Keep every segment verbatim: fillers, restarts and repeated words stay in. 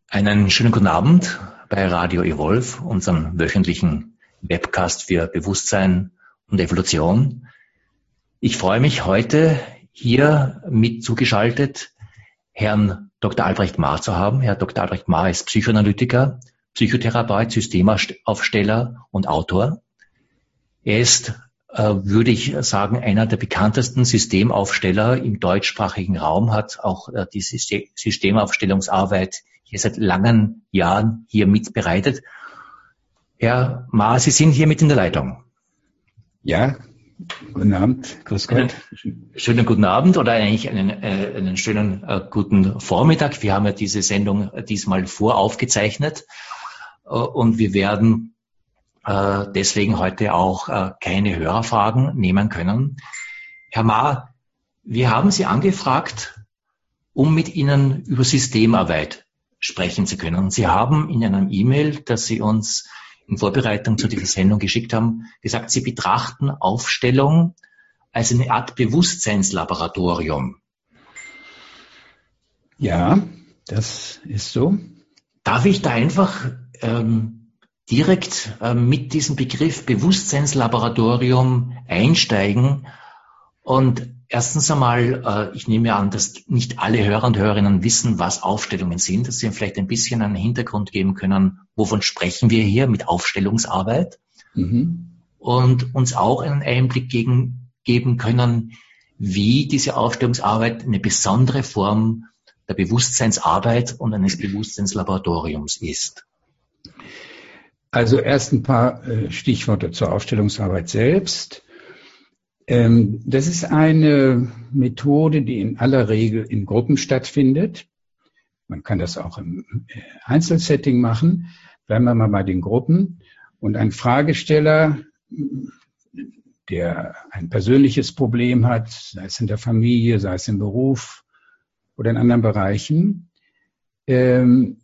Einen schönen guten Abend bei Radio Evolve, unserem wöchentlichen Webcast für Bewusstsein und Evolution. Ich freue mich heute hier mit zugeschaltet Herrn Doktor Albrecht Mahr zu haben. Herr Doktor Albrecht Mahr ist Psychoanalytiker, Psychotherapeut, Systemaufsteller und Autor. Er ist, äh, würde ich sagen, einer der bekanntesten Systemaufsteller im deutschsprachigen Raum, hat auch äh, die Systemaufstellungsarbeit hier seit langen Jahren hier mitbereitet. Herr Mahr, Sie sind hier mit in der Leitung. Ja, guten Abend, grüß Gott. Einen schönen guten Abend oder eigentlich einen, äh, einen schönen äh, guten Vormittag. Wir haben ja diese Sendung äh, diesmal voraufgezeichnet äh, und wir werden äh, deswegen heute auch äh, keine Hörerfragen nehmen können. Herr Mahr, wir haben Sie angefragt, um mit Ihnen über Systemarbeit sprechen zu können. Sie haben in einem E-Mail, das Sie uns in Vorbereitung zu dieser Sendung geschickt haben, gesagt, Sie betrachten Aufstellung als eine Art Bewusstseinslaboratorium. Ja, das ist so. Darf ich da einfach ähm, direkt äh, mit diesem Begriff Bewusstseinslaboratorium einsteigen? Und erstens einmal, äh, ich nehme an, dass nicht alle Hörer und Hörerinnen wissen, was Aufstellungen sind, dass Sie vielleicht ein bisschen einen Hintergrund geben können, wovon sprechen wir hier mit Aufstellungsarbeit, mhm. und uns auch einen Einblick gegen, geben können, wie diese Aufstellungsarbeit eine besondere Form der Bewusstseinsarbeit und eines Bewusstseinslaboratoriums ist. Also erst ein paar äh, Stichworte zur Aufstellungsarbeit selbst. Das ist eine Methode, die in aller Regel in Gruppen stattfindet. Man kann das auch im Einzelsetting machen. Bleiben wir mal bei den Gruppen. Und ein Fragesteller, der ein persönliches Problem hat, sei es in der Familie, sei es im Beruf oder in anderen Bereichen, ähm,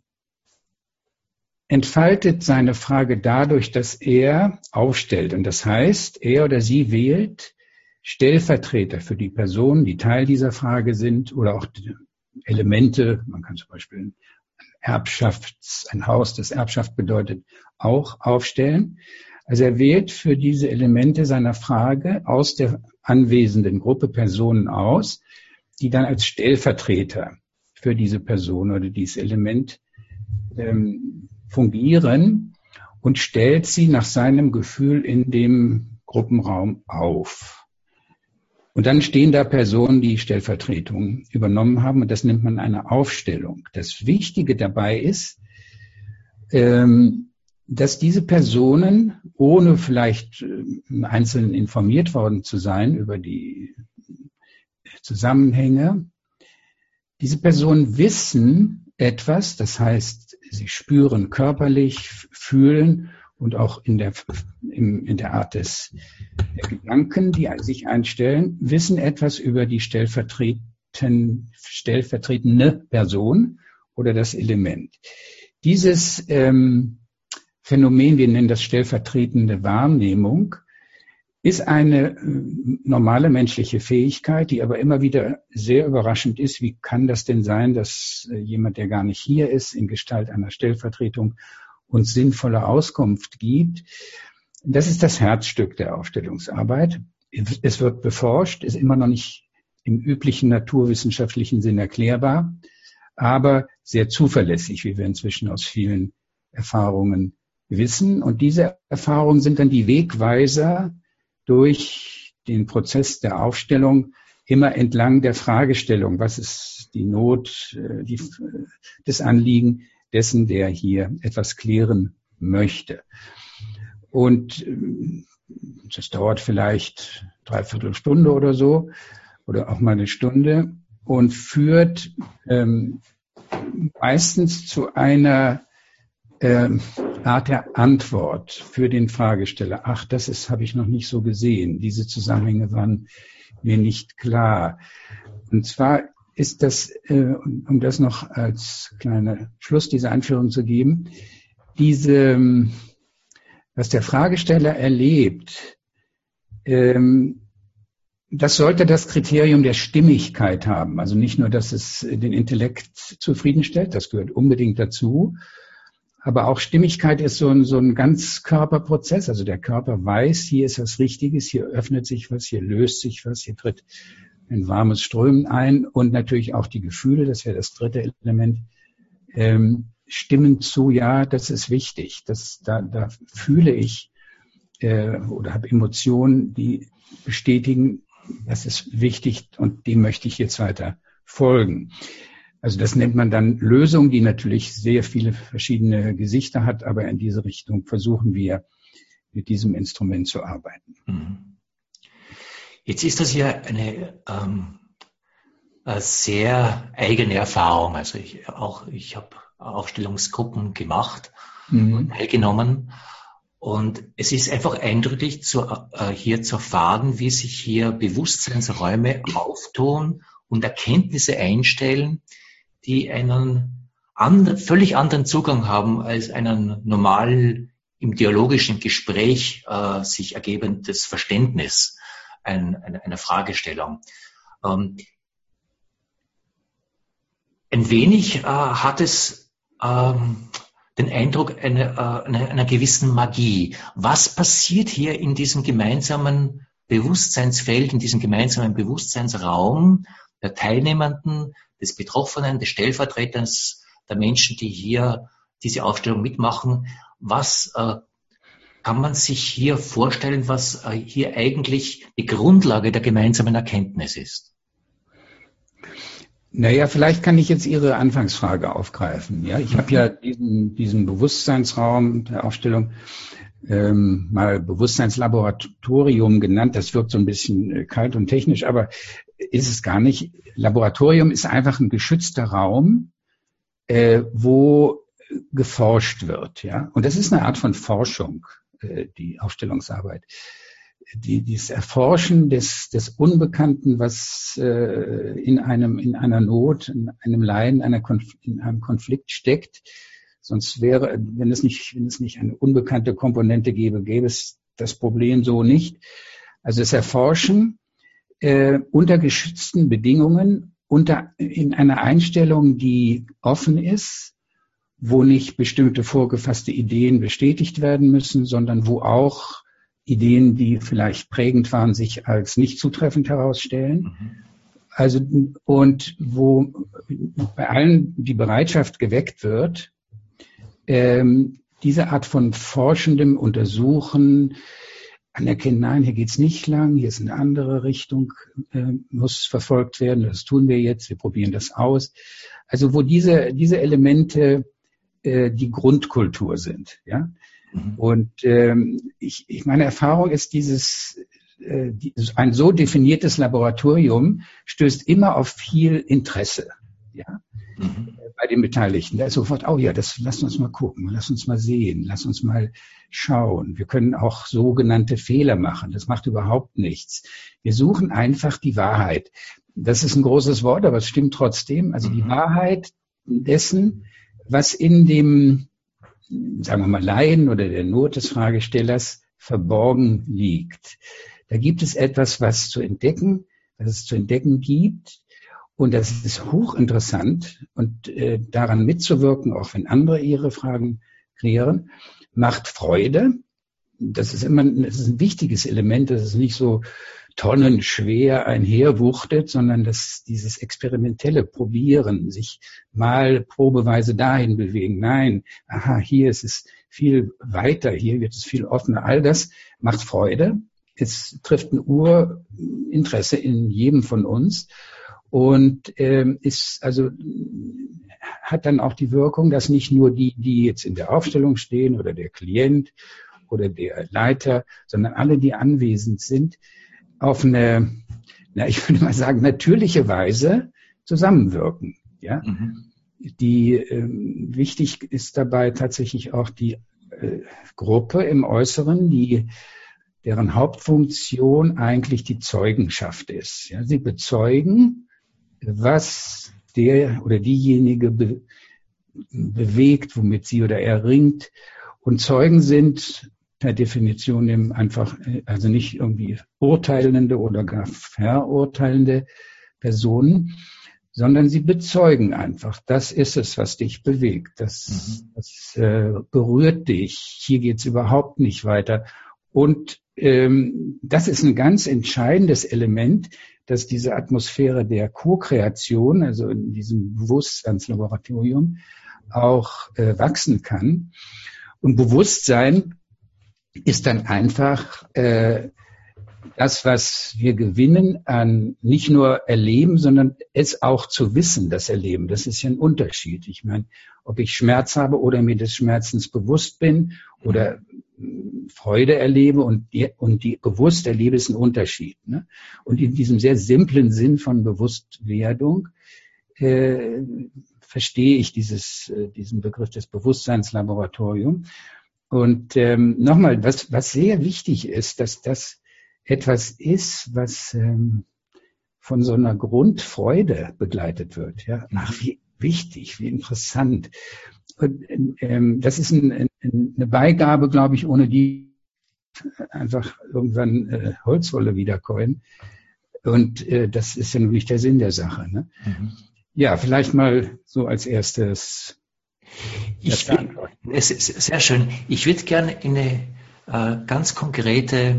entfaltet seine Frage dadurch, dass er aufstellt. Und das heißt, er oder sie wählt Stellvertreter für die Personen, die Teil dieser Frage sind, oder auch Elemente. Man kann zum Beispiel ein Erbschafts-, ein Haus, das Erbschaft bedeutet, auch aufstellen. Also er wählt für diese Elemente seiner Frage aus der anwesenden Gruppe Personen aus, die dann als Stellvertreter für diese Person oder dieses Element ähm, fungieren, und stellt sie nach seinem Gefühl in dem Gruppenraum auf. Und dann stehen da Personen, die Stellvertretung übernommen haben, und das nennt man eine Aufstellung. Das Wichtige dabei ist, ähm, dass diese Personen, ohne vielleicht im Einzelnen informiert worden zu sein über die Zusammenhänge, diese Personen wissen etwas, das heißt, sie spüren körperlich, fühlen und auch in der, in, in der Art des der Gedanken, die sich einstellen, wissen etwas über die stellvertreten, stellvertretende Person oder das Element. Dieses ähm, Phänomen, wir nennen das stellvertretende Wahrnehmung, ist eine äh, normale menschliche Fähigkeit, die aber immer wieder sehr überraschend ist. Wie kann das denn sein, dass äh, jemand, der gar nicht hier ist, in Gestalt einer Stellvertretung uns sinnvolle Auskunft gibt? Das ist das Herzstück der Aufstellungsarbeit. Es wird beforscht, ist immer noch nicht im üblichen naturwissenschaftlichen Sinn erklärbar, aber sehr zuverlässig, wie wir inzwischen aus vielen Erfahrungen wissen. Und diese Erfahrungen sind dann die Wegweiser durch den Prozess der Aufstellung immer entlang der Fragestellung. Was ist die Not, die, das Anliegen dessen, der hier etwas klären möchte? Und das dauert vielleicht dreiviertel Stunde oder so oder auch mal eine Stunde und führt ähm, meistens zu einer ähm, Art der Antwort für den Fragesteller. Ach, das ist, habe ich noch nicht so gesehen. Diese Zusammenhänge waren mir nicht klar. Und zwar ist das, äh, um das noch als kleiner Schluss dieser Einführung zu geben, diese, was der Fragesteller erlebt, ähm, das sollte das Kriterium der Stimmigkeit haben. Also nicht nur, dass es den Intellekt zufriedenstellt, das gehört unbedingt dazu. Aber auch Stimmigkeit ist so ein, so ein Ganzkörperprozess. Also der Körper weiß, hier ist was Richtiges, hier öffnet sich was, hier löst sich was, hier tritt ein warmes Strömen ein und natürlich auch die Gefühle, das wäre das dritte Element, ähm, stimmen zu, ja, das ist wichtig. Das, da, da fühle ich äh, oder habe Emotionen, die bestätigen, das ist wichtig und dem möchte ich jetzt weiter folgen. Also das nennt man dann Lösung, die natürlich sehr viele verschiedene Gesichter hat, aber in diese Richtung versuchen wir mit diesem Instrument zu arbeiten. Jetzt ist das ja eine, ähm, eine sehr eigene Erfahrung. Also ich auch ich habe Aufstellungsgruppen gemacht mhm. und teilgenommen. Und es ist einfach eindrücklich zu, äh, hier zu erfahren, wie sich hier Bewusstseinsräume auftun und Erkenntnisse einstellen, die einen and, völlig anderen Zugang haben als einen normal im dialogischen Gespräch äh, sich ergebendes Verständnis ein, eine, einer Fragestellung. Ähm, ein wenig äh, hat es ähm, den Eindruck einer, einer, einer gewissen Magie. Was passiert hier in diesem gemeinsamen Bewusstseinsfeld, in diesem gemeinsamen Bewusstseinsraum der Teilnehmenden, des Betroffenen, des Stellvertreters, der Menschen, die hier diese Aufstellung mitmachen? Was äh, kann man sich hier vorstellen, was äh, hier eigentlich die Grundlage der gemeinsamen Erkenntnis ist? Naja, vielleicht kann ich jetzt Ihre Anfangsfrage aufgreifen. Ja, ich habe ja diesen, diesen Bewusstseinsraum der Aufstellung ähm, mal Bewusstseinslaboratorium genannt. Das wirkt so ein bisschen kalt und technisch, aber ist es gar nicht. Laboratorium ist einfach ein geschützter Raum, äh, wo geforscht wird. Ja, und das ist eine Art von Forschung, äh, die Aufstellungsarbeit. Die, dieses Erforschen des, des Unbekannten, was äh, in einem, in einer Not, in einem Leiden, einer Konf- in einem Konflikt steckt. Sonst wäre, wenn es nicht, wenn es nicht eine unbekannte Komponente gäbe, gäbe es das Problem so nicht. Also das Erforschen äh, unter geschützten Bedingungen, unter, in einer Einstellung, die offen ist, wo nicht bestimmte vorgefasste Ideen bestätigt werden müssen, sondern wo auch Ideen, die vielleicht prägend waren, sich als nicht zutreffend herausstellen. Mhm. Also, und wo bei allen die Bereitschaft geweckt wird, ähm, diese Art von forschendem Untersuchen, anerkennen, nein, hier geht's nicht lang, hier ist eine andere Richtung, äh, muss verfolgt werden, das tun wir jetzt, wir probieren das aus. Also, wo diese, diese Elemente äh, die Grundkultur sind, ja. Und ähm, ich, ich meine Erfahrung ist, dieses äh, die, ein so definiertes Laboratorium stößt immer auf viel Interesse, ja, mhm. bei den Beteiligten. Da ist sofort, oh ja, das lass uns mal gucken, lass uns mal sehen, lass uns mal schauen. Wir können auch sogenannte Fehler machen. Das macht überhaupt nichts. Wir suchen einfach die Wahrheit. Das ist ein großes Wort, aber es stimmt trotzdem. Also die Wahrheit dessen, was in dem, sagen wir mal, Leiden oder der Not des Fragestellers verborgen liegt. Da gibt es etwas, was zu entdecken, was es zu entdecken gibt. Und das ist hochinteressant. Und äh, daran mitzuwirken, auch wenn andere ihre Fragen kreieren, macht Freude. Das ist immer das ist ein wichtiges Element. Das ist nicht so tonnenschwer einherwuchtet, sondern dass dieses experimentelle Probieren, sich mal probeweise dahin bewegen. Nein, aha, hier ist es viel weiter, hier wird es viel offener. All das macht Freude. Es trifft ein Urinteresse in jedem von uns und ähm, ist also hat dann auch die Wirkung, dass nicht nur die, die jetzt in der Aufstellung stehen oder der Klient oder der Leiter, sondern alle, die anwesend sind, auf eine, na, ich würde mal sagen, natürliche Weise zusammenwirken. Ja, mhm. Die ähm, wichtig ist dabei tatsächlich auch die äh, Gruppe im Äußeren, die deren Hauptfunktion eigentlich die Zeugenschaft ist. Ja, sie bezeugen, was der oder diejenige be- bewegt, womit sie oder er ringt. Und Zeugen sind per Definition eben einfach, also nicht irgendwie urteilende oder gar verurteilende Personen, sondern sie bezeugen einfach, das ist es, was dich bewegt, das, mhm. das äh, berührt dich, hier geht's überhaupt nicht weiter. Und ähm, das ist ein ganz entscheidendes Element, dass diese Atmosphäre der Co-Kreation, also in diesem Bewusstseinslaboratorium, auch äh, wachsen kann. Und Bewusstsein ist dann einfach äh, das, was wir gewinnen an nicht nur Erleben, sondern es auch zu wissen, das Erleben. Das ist ja ein Unterschied. Ich meine, ob ich Schmerz habe oder mir des Schmerzens bewusst bin oder Freude erlebe und die, und die bewusst erlebe, ist ein Unterschied. Ne? Und in diesem sehr simplen Sinn von Bewusstwerdung äh, verstehe ich dieses, äh, diesen Begriff des Bewusstseinslaboratoriums. Und ähm, nochmal, was, was sehr wichtig ist, dass das etwas ist, was ähm, von so einer Grundfreude begleitet wird. Ja, ach, wie wichtig, wie interessant. Und, ähm, das ist ein, ein, eine Beigabe, glaube ich, ohne die einfach irgendwann äh, Holzwolle wiederkäuen. Und äh, das ist ja nun nicht der Sinn der Sache. Ne? Mhm. Ja, vielleicht mal so als erstes. Ich will, es ist sehr schön. Ich würde gerne in eine äh, ganz konkrete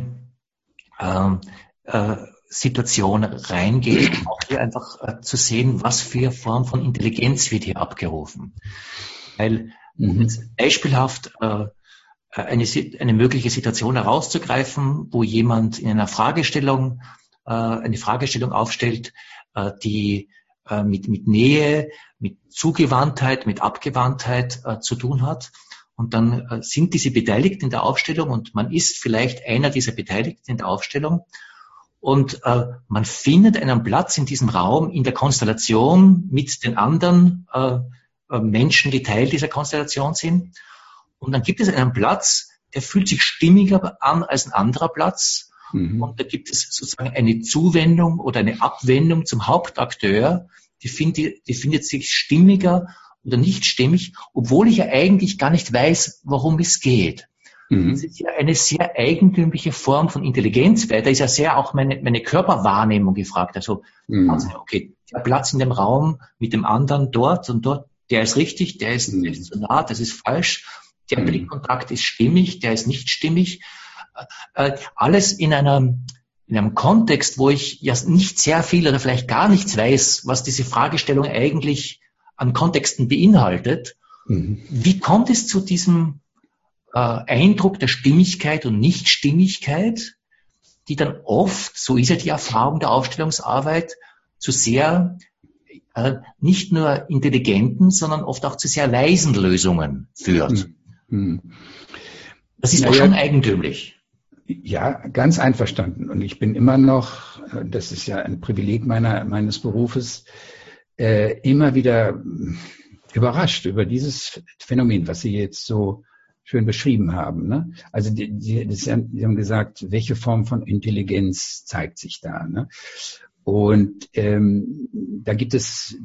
äh, äh, Situation reingehen, auch hier einfach äh, zu sehen, was für Form von Intelligenz wird hier abgerufen. Weil mhm. jetzt beispielhaft äh, eine, eine mögliche Situation herauszugreifen, wo jemand in einer Fragestellung äh, eine Fragestellung aufstellt, äh, die äh, mit, mit Nähe, mit Zugewandtheit, mit Abgewandtheit äh, zu tun hat. Und dann äh, sind diese beteiligt in der Aufstellung und man ist vielleicht einer dieser Beteiligten in der Aufstellung. Und äh, man findet einen Platz in diesem Raum, in der Konstellation mit den anderen äh, äh, Menschen, die Teil dieser Konstellation sind. Und dann gibt es einen Platz, der fühlt sich stimmiger an als ein anderer Platz. Mhm. Und da gibt es sozusagen eine Zuwendung oder eine Abwendung zum Hauptakteur, die, find, die findet sich stimmiger oder nicht stimmig, obwohl ich ja eigentlich gar nicht weiß, worum es geht. Mhm. Das ist ja eine sehr eigentümliche Form von Intelligenz, weil da ist ja sehr auch meine, meine Körperwahrnehmung gefragt. Also, mhm. also, okay, der Platz in dem Raum mit dem anderen dort und dort, der ist richtig, der ist, mhm. der ist zu nah, das ist falsch. Der mhm. Blickkontakt ist stimmig, der ist nicht stimmig. Äh, alles in einem, in einem Kontext, wo ich ja nicht sehr viel oder vielleicht gar nichts weiß, was diese Fragestellung eigentlich an Kontexten beinhaltet. Mhm. Wie kommt es zu diesem äh, Eindruck der Stimmigkeit und Nichtstimmigkeit, die dann oft, so ist ja die Erfahrung der Aufstellungsarbeit, zu sehr äh, nicht nur intelligenten, sondern oft auch zu sehr leisen Lösungen führt? Mhm. Das ist naja, auch schon eigentümlich. Ja, ganz einverstanden. Und ich bin immer noch, das ist ja ein Privileg meiner, meines Berufes, äh, immer wieder überrascht über dieses Phänomen, was Sie jetzt so schön beschrieben haben. Ne? Also die, die, Sie haben gesagt, welche Form von Intelligenz zeigt sich da? Ne? Und ähm, da gibt es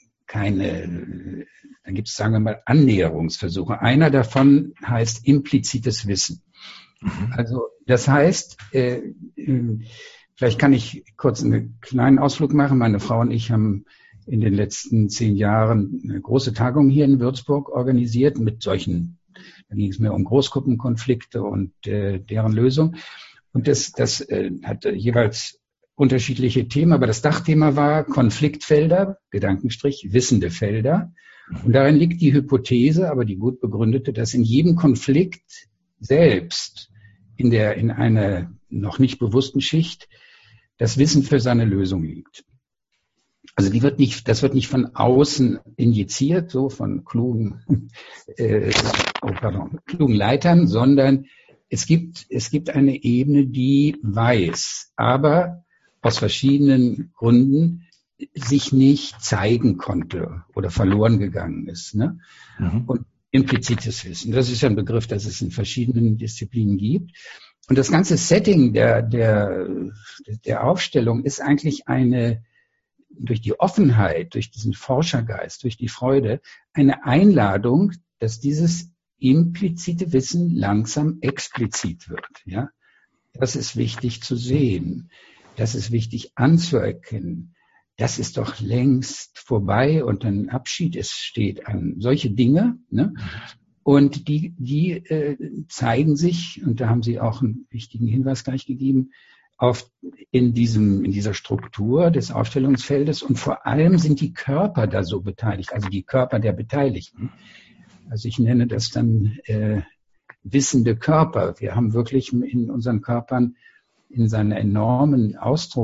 keine, da gibt es, sagen wir mal, Annäherungsversuche. Einer davon heißt implizites Wissen. Mhm. Also das heißt, äh, vielleicht kann ich kurz einen kleinen Ausflug machen. Meine Frau und ich haben in den letzten zehn Jahren eine große Tagung hier in Würzburg organisiert mit solchen, da ging es mehr um Großgruppenkonflikte und äh, deren Lösung. Und das, das äh, hatte jeweils unterschiedliche Themen, aber das Dachthema war Konfliktfelder, Gedankenstrich, wissende Felder. Und darin liegt die Hypothese, aber die gut begründete, dass in jedem Konflikt selbst in der, in einer noch nicht bewussten Schicht das Wissen für seine Lösung liegt. Also die wird nicht, das wird nicht von außen injiziert, so von klugen, äh, oh, pardon, klugen Leitern, sondern es gibt, es gibt eine Ebene, die weiß, aber aus verschiedenen Gründen sich nicht zeigen konnte oder verloren gegangen ist. Ne? Mhm. Und implizites Wissen, das ist ja ein Begriff, das es in verschiedenen Disziplinen gibt. Und das ganze Setting der, der, der Aufstellung ist eigentlich eine, durch die Offenheit, durch diesen Forschergeist, durch die Freude, eine Einladung, dass dieses implizite Wissen langsam explizit wird. Ja, das ist wichtig zu sehen. Das ist wichtig anzuerkennen. Das ist doch längst vorbei und ein Abschied es steht an. Solche Dinge, ne? Und die, die äh, zeigen sich, und da haben Sie auch einen wichtigen Hinweis gleich gegeben, auf in diesem, in dieser Struktur des Aufstellungsfeldes, und vor allem sind die Körper da so beteiligt, also die Körper der Beteiligten. Also ich nenne das dann äh, wissende Körper. Wir haben wirklich in unseren Körpern in seiner enormen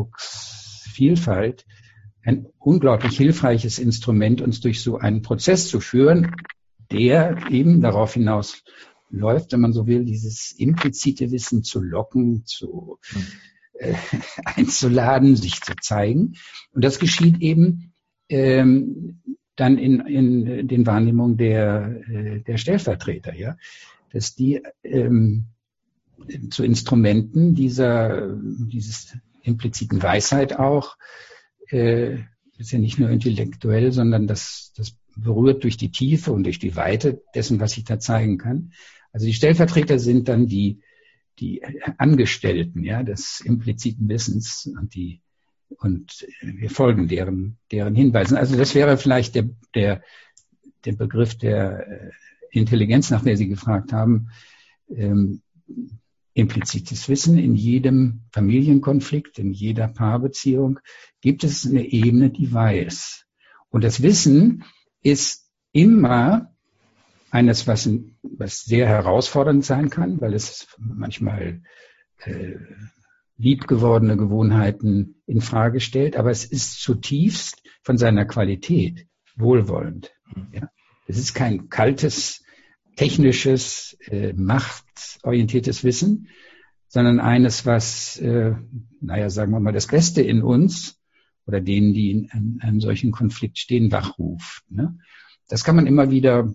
Ausdrucksvielfalt ein unglaublich hilfreiches Instrument, uns durch so einen Prozess zu führen, der eben darauf hinaus läuft, wenn man so will, dieses implizite Wissen zu locken, zu äh, einzuladen, sich zu zeigen. Und das geschieht eben ähm, dann in, in den Wahrnehmungen der, äh, der Stellvertreter, ja, dass die ähm, zu Instrumenten dieser dieses impliziten Weisheit auch, äh, ist ja nicht nur intellektuell, sondern das, das berührt durch die Tiefe und durch die Weite dessen, was ich da zeigen kann. Also die Stellvertreter sind dann die, die Angestellten, ja, des impliziten Wissens, und die, und wir folgen deren, deren Hinweisen. Also das wäre vielleicht der, der, der Begriff der Intelligenz, nach der Sie gefragt haben. Ähm, implizites Wissen. In jedem Familienkonflikt, in jeder Paarbeziehung gibt es eine Ebene, die weiß. Und das Wissen ist immer eines, was, was sehr herausfordernd sein kann, weil es manchmal äh, liebgewordene Gewohnheiten in Frage stellt, aber es ist zutiefst von seiner Qualität wohlwollend. Ja? Es ist kein kaltes, technisches, äh, machtorientiertes Wissen, sondern eines, was, äh, naja, sagen wir mal, das Beste in uns oder denen, die in einem, einem solchen Konflikt stehen, wachruft. Ne? Das kann man immer wieder,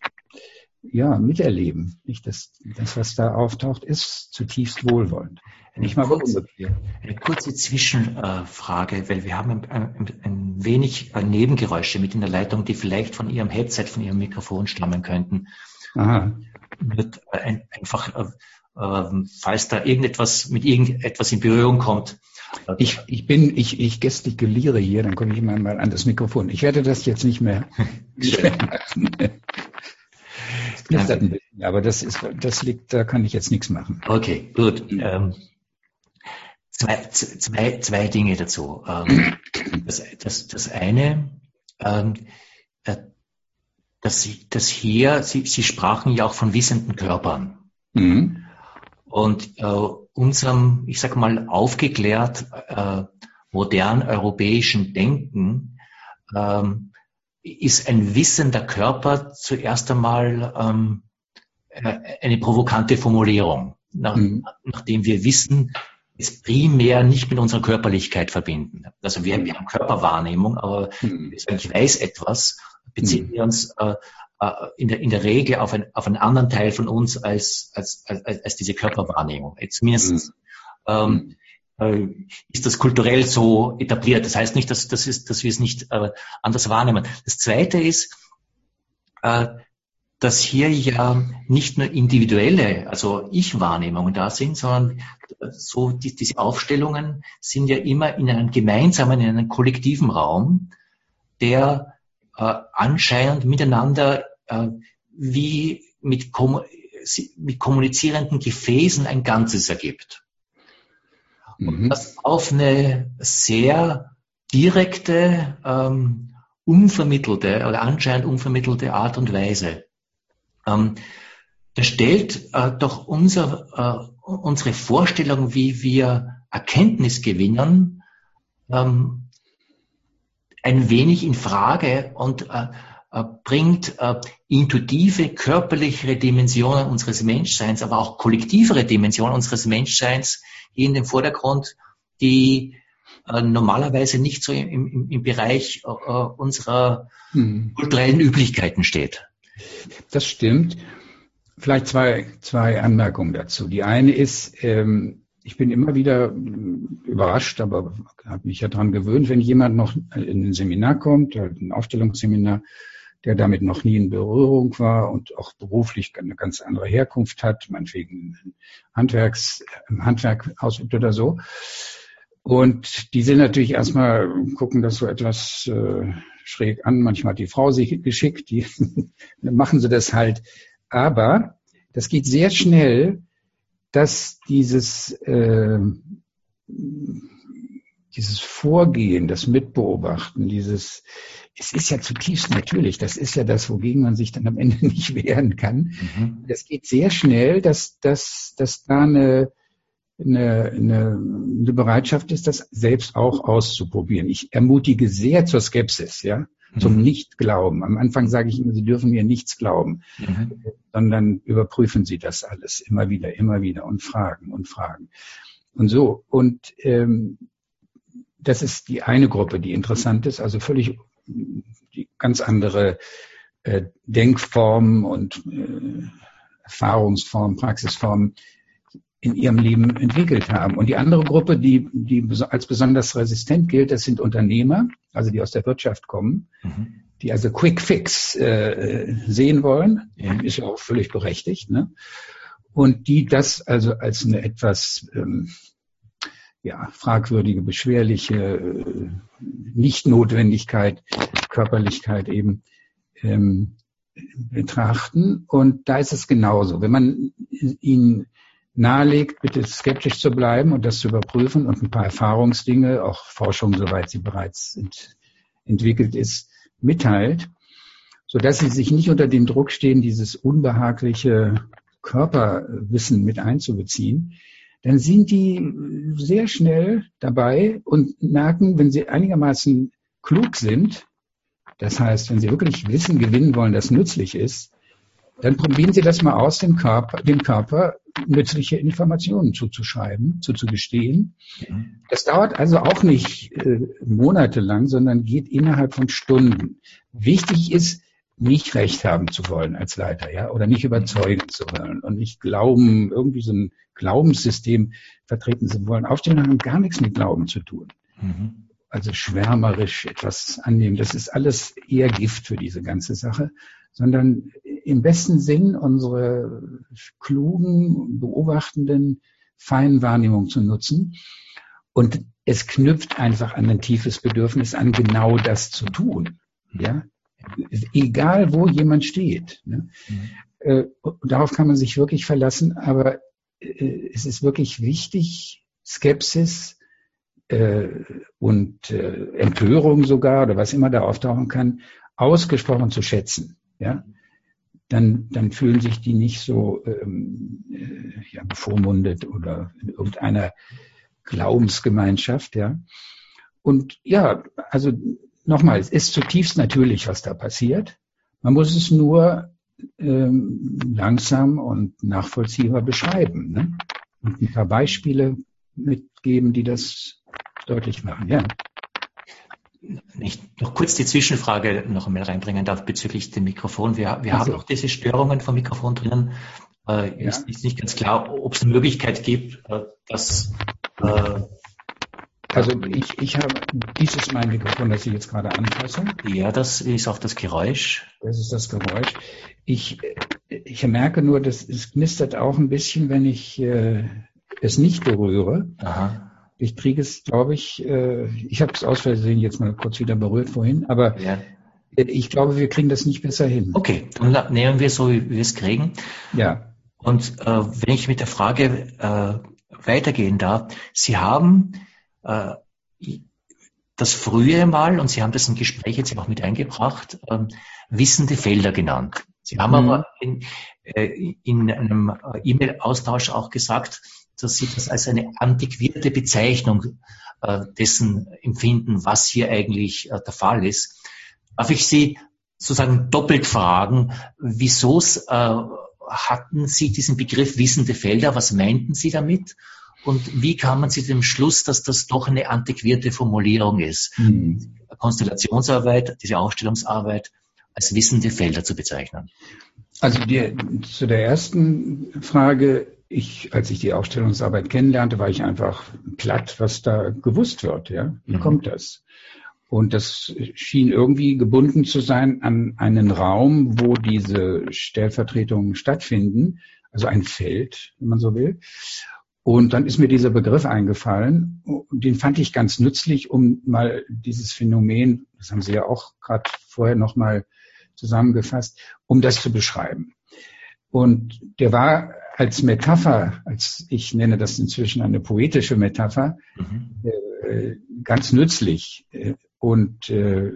ja, miterleben. Nicht, dass das, was da auftaucht, ist zutiefst wohlwollend. Nicht mal kurze, eine kurze Zwischenfrage, weil wir haben ein, ein, ein wenig Nebengeräusche mit in der Leitung, die vielleicht von Ihrem Headset, von Ihrem Mikrofon stammen könnten. Aha. Wird ein, einfach, äh, falls da irgendetwas mit irgendetwas in Berührung kommt. Ich, ich bin, ich, ich gestikuliere hier, dann komme ich mal, mal an das Mikrofon. Ich werde das jetzt nicht mehr, nicht mehr machen. Es knistert ein bisschen, aber das ist, das liegt, da kann ich jetzt nichts machen. Okay, gut. Ähm, zwei, zwei, zwei Dinge dazu. Ähm, das, das, das eine, ähm, äh, dass Sie, dass hier, Sie, Sie sprachen ja auch von wissenden Körpern. Mhm. Und äh, unserem, ich sag mal, aufgeklärt äh, modern europäischen Denken ähm, ist ein wissender Körper zuerst einmal ähm, eine provokante Formulierung, nach, mhm. nachdem wir Wissen es primär nicht mit unserer Körperlichkeit verbinden. Also wir, wir haben Körperwahrnehmung, aber mhm. ich weiß etwas, beziehen mhm. wir uns äh, in der, in der Regel auf, ein, auf einen anderen Teil von uns als, als, als, als diese Körperwahrnehmung. Zumindest mhm. ähm, ist das kulturell so etabliert. Das heißt nicht, dass, dass, ist, dass wir es nicht äh, anders wahrnehmen. Das Zweite ist, äh, dass hier ja nicht nur individuelle, also Ich-Wahrnehmungen da sind, sondern so die, diese Aufstellungen sind ja immer in einem gemeinsamen, in einem kollektiven Raum, der äh, anscheinend miteinander äh, wie mit, kom- mit kommunizierenden Gefäßen ein Ganzes ergibt. Mhm. Und das auf eine sehr direkte, ähm, unvermittelte oder anscheinend unvermittelte Art und Weise. Ähm, das stellt äh, doch unser, äh, unsere Vorstellung, wie wir Erkenntnis gewinnen, ähm, ein wenig in Frage und äh, äh, bringt äh, intuitive, körperlichere Dimensionen unseres Menschseins, aber auch kollektivere Dimensionen unseres Menschseins hier in den Vordergrund, die äh, normalerweise nicht so im, im, im Bereich äh, unserer hm. kulturellen Üblichkeiten steht. Das stimmt. Vielleicht zwei, zwei Anmerkungen dazu. Die eine ist, ähm, ich bin immer wieder überrascht, aber habe mich ja daran gewöhnt, wenn jemand noch in ein Seminar kommt, ein Aufstellungsseminar, der damit noch nie in Berührung war und auch beruflich eine ganz andere Herkunft hat, meinetwegen Handwerks, Handwerk ausübt oder so. Und die sind natürlich erstmal, gucken das so etwas äh, schräg an. Manchmal hat die Frau sich geschickt, die dann machen sie das halt. Aber das geht sehr schnell, dass dieses äh, dieses Vorgehen, das Mitbeobachten, dieses, es ist ja zutiefst natürlich, das ist ja das, wogegen man sich dann am Ende nicht wehren kann. Mhm. Das geht sehr schnell, dass, dass, dass da eine, eine, eine, eine Bereitschaft ist, das selbst auch auszuprobieren. Ich ermutige sehr zur Skepsis, ja, mhm. zum Nichtglauben. Am Anfang sage ich immer, Sie dürfen mir nichts glauben, mhm. sondern überprüfen Sie das alles immer wieder, immer wieder und fragen und fragen. Und so. Und ähm, das ist die eine Gruppe, die interessant ist, also völlig die ganz andere äh, Denkformen und äh, Erfahrungsformen, Praxisformen in ihrem Leben entwickelt haben. Und die andere Gruppe, die, die als besonders resistent gilt, das sind Unternehmer, also die aus der Wirtschaft kommen, mhm. die also Quick Fix äh, sehen wollen, ja. Ist ja auch völlig berechtigt, ne? Und die das also als eine etwas ähm, ja, fragwürdige, beschwerliche äh, Nichtnotwendigkeit, Körperlichkeit eben ähm, betrachten. Und da ist es genauso. Wenn man ihnen nahelegt, bitte skeptisch zu bleiben und das zu überprüfen und ein paar Erfahrungsdinge, auch Forschung, soweit sie bereits ent- entwickelt ist, mitteilt, sodass sie sich nicht unter dem Druck stehen, dieses unbehagliche Körperwissen mit einzubeziehen, dann sind die sehr schnell dabei und merken, wenn sie einigermaßen klug sind, das heißt, wenn sie wirklich Wissen gewinnen wollen, das nützlich ist, dann probieren sie das mal aus, dem Körper, dem Körper nützliche Informationen zuzuschreiben, zuzugestehen. Das dauert also auch nicht äh, monatelang, sondern geht innerhalb von Stunden. Wichtig ist, nicht recht haben zu wollen als Leiter, ja, oder nicht überzeugen zu wollen und nicht glauben, irgendwie so ein Glaubenssystem vertreten zu wollen. Aufstehen haben gar nichts mit Glauben zu tun. Mhm. Also schwärmerisch etwas annehmen, das ist alles eher Gift für diese ganze Sache, sondern im besten Sinn unsere klugen, beobachtenden, feinen Wahrnehmung zu nutzen. Und es knüpft einfach an ein tiefes Bedürfnis an, genau das zu tun, ja. Egal, wo jemand steht. Ne? Mhm. Äh, darauf kann man sich wirklich verlassen, aber äh, es ist wirklich wichtig, Skepsis äh, und äh, Empörung sogar oder was immer da auftauchen kann, ausgesprochen zu schätzen. Ja? Dann, dann fühlen sich die nicht so ähm, äh, ja, bevormundet oder in irgendeiner Glaubensgemeinschaft. Ja? Und ja, also nochmal, es ist zutiefst natürlich, was da passiert. Man muss es nur ähm, langsam und nachvollziehbar beschreiben, ne? Und ein paar Beispiele mitgeben, die das deutlich machen. Ja. Ich noch kurz die Zwischenfrage noch einmal reinbringen darf bezüglich dem Mikrofon. Wir, wir also. haben noch diese Störungen vom Mikrofon drinnen. Äh, ja. ist, ist nicht ganz klar, ob es eine Möglichkeit gibt, äh, dass äh, Also ich, ich habe, dies ist mein Mikrofon, das ich jetzt gerade anfasse. Ja, das ist auch das Geräusch. Das ist das Geräusch. Ich, ich merke nur, dass es knistert auch ein bisschen, wenn ich äh, es nicht berühre. Aha. Ich kriege es, glaube ich, äh, ich habe es aus Versehen jetzt mal kurz wieder berührt vorhin, aber ja. Ich glaube, wir kriegen das nicht besser hin. Okay, dann nehmen wir so, wie wir es kriegen. Ja. Und äh, wenn ich mit der Frage äh, weitergehen darf, Sie haben das frühe Mal, und Sie haben das im Gespräch jetzt auch mit eingebracht, ähm, wissende Felder genannt. Sie haben mhm. aber in, äh, in einem E-Mail-Austausch auch gesagt, dass Sie das als eine antiquierte Bezeichnung äh, dessen empfinden, was hier eigentlich äh, der Fall ist. Darf ich Sie sozusagen doppelt fragen, wieso äh, hatten Sie diesen Begriff wissende Felder? Was meinten Sie damit? Und wie kam man zu dem Schluss, dass das doch eine antiquierte Formulierung ist, mhm. Konstellationsarbeit, diese Aufstellungsarbeit als wissende Felder zu bezeichnen? Also die, zu der ersten Frage, ich, als ich die Aufstellungsarbeit kennenlernte, war ich einfach platt, was da gewusst wird. Ja? Wie mhm. kommt das? Und das schien irgendwie gebunden zu sein an einen Raum, wo diese Stellvertretungen stattfinden, also ein Feld, wenn man so will. Und dann ist mir dieser Begriff eingefallen und den fand ich ganz nützlich, um mal dieses Phänomen, das haben Sie ja auch gerade vorher nochmal zusammengefasst, um das zu beschreiben. Und der war als Metapher, als ich nenne das inzwischen eine poetische Metapher, mhm. äh, ganz nützlich. Und äh,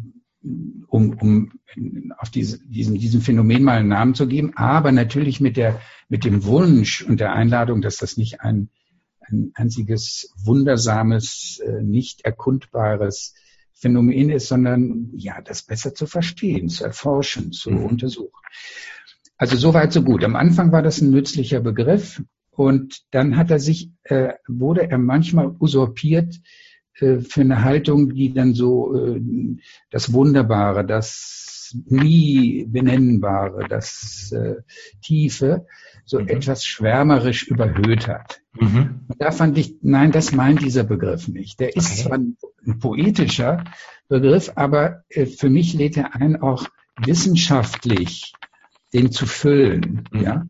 um, um auf diese, diesem, diesem Phänomen mal einen Namen zu geben, aber natürlich mit der mit dem Wunsch und der Einladung, dass das nicht ein, ein einziges wundersames, äh, nicht erkundbares Phänomen ist, sondern ja, das besser zu verstehen, zu erforschen, zu mhm. untersuchen. Also soweit so gut. Am Anfang war das ein nützlicher Begriff und dann hat er sich, äh, wurde er manchmal usurpiert äh, für eine Haltung, die dann so äh, das Wunderbare, das nie Benennbare, das äh, Tiefe so mhm. etwas schwärmerisch überhöht hat. Mhm. Und da fand ich, nein, das meint dieser Begriff nicht. Der ist okay. zwar ein, ein poetischer Begriff, aber äh, für mich lädt er ein, auch wissenschaftlich den zu füllen, mhm. ja.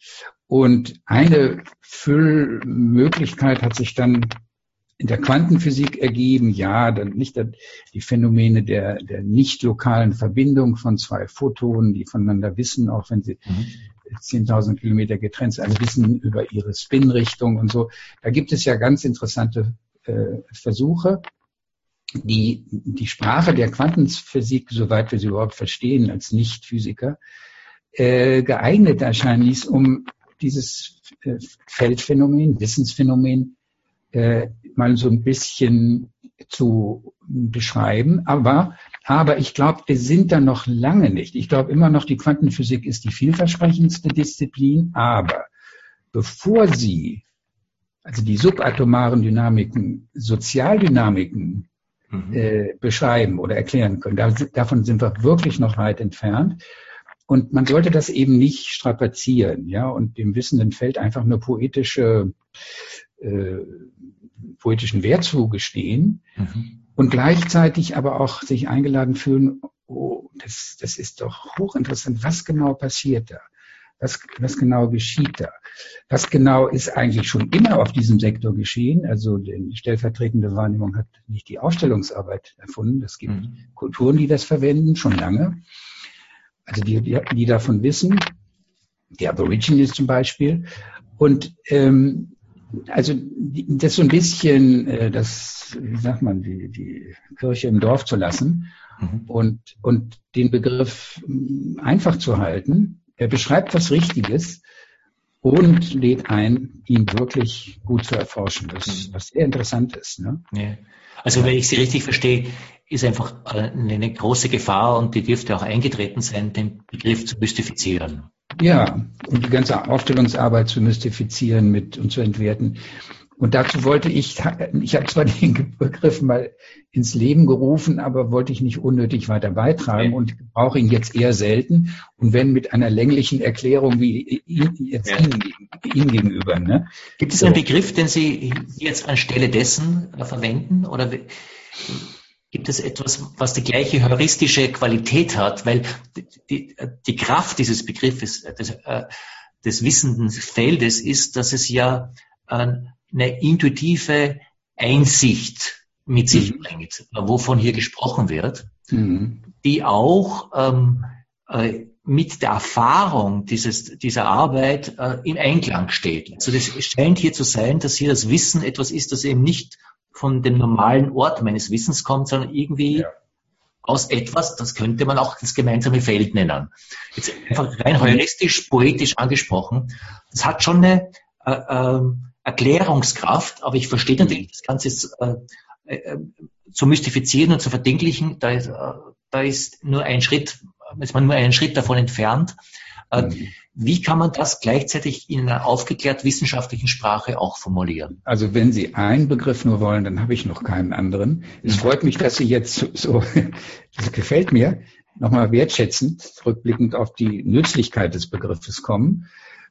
Und eine Füllmöglichkeit hat sich dann in der Quantenphysik ergeben, ja, dann nicht die Phänomene der, der nicht lokalen Verbindung von zwei Photonen, die voneinander wissen, auch wenn sie mhm. zehntausend Kilometer getrennt sind, also wissen über ihre Spinrichtung und so. Da gibt es ja ganz interessante äh, Versuche, die die Sprache der Quantenphysik, soweit wir sie überhaupt verstehen als Nicht-Physiker, äh, geeignet erscheinen ließ, um dieses äh, Feldphänomen, Wissensphänomen äh, mal so ein bisschen zu beschreiben. Aber, aber ich glaube, wir sind da noch lange nicht. Ich glaube immer noch, die Quantenphysik ist die vielversprechendste Disziplin. Aber bevor sie, also die subatomaren Dynamiken, Sozialdynamiken mhm. äh, beschreiben oder erklären können, da, davon sind wir wirklich noch weit entfernt. Und man sollte das eben nicht strapazieren, ja, und dem wissenden Feld einfach eine poetische, äh, poetischen Wert zugestehen mhm. und gleichzeitig aber auch sich eingeladen fühlen, oh, das, das ist doch hochinteressant, was genau passiert da? Was, was genau geschieht da? Was genau ist eigentlich schon immer auf diesem Sektor geschehen? Also die stellvertretende Wahrnehmung hat nicht die Aufstellungsarbeit erfunden. Es gibt mhm. Kulturen, die das verwenden, schon lange. Also die, die, die davon wissen, die Aborigines zum Beispiel. Und ähm, also die, das so ein bisschen, äh, das, wie sagt man, die, die Kirche im Dorf zu lassen mhm. und, und den Begriff einfach zu halten. Er beschreibt was Richtiges und lädt ein, ihn wirklich gut zu erforschen, was, was sehr interessant ist. Ne? Ja. Also wenn ich Sie richtig verstehe, ist einfach eine große Gefahr und die dürfte auch eingetreten sein, den Begriff zu mystifizieren. Ja, und die ganze Aufstellungsarbeit zu mystifizieren mit und zu entwerten. Und dazu wollte ich, ich habe zwar den Begriff mal ins Leben gerufen, aber wollte ich nicht unnötig weiter beitragen ja. und brauche ihn jetzt eher selten. Und wenn mit einer länglichen Erklärung wie jetzt ja. Ihnen, Ihnen gegenüber. Ne? Gibt es so einen Begriff, den Sie jetzt anstelle dessen äh, verwenden? Oder gibt es etwas, was die gleiche heuristische Qualität hat? Weil die, die Kraft dieses Begriffes, des, äh, des wissenden Feldes ist, dass es ja äh, eine intuitive Einsicht mit sich mhm. bringt, wovon hier gesprochen wird, mhm. die auch ähm, äh, mit der Erfahrung dieses, dieser Arbeit äh, im Einklang steht. Also das scheint hier zu sein, dass hier das Wissen etwas ist, das eben nicht von dem normalen Ort meines Wissens kommt, sondern irgendwie ja. aus etwas, das könnte man auch das gemeinsame Feld nennen. Jetzt einfach rein heuristisch, poetisch angesprochen. Das hat schon eine äh, äh, Erklärungskraft, aber ich verstehe natürlich, das Ganze ist, äh, äh, zu mystifizieren und zu verdinglichen, da ist, äh, da ist nur ein Schritt, ist man nur einen Schritt davon entfernt. Äh, mhm. Wie kann man das gleichzeitig in einer aufgeklärt wissenschaftlichen Sprache auch formulieren? Also wenn Sie einen Begriff nur wollen, dann habe ich noch keinen anderen. Es mhm. freut mich, dass Sie jetzt so, so das gefällt mir, nochmal wertschätzend, rückblickend auf die Nützlichkeit des Begriffes kommen.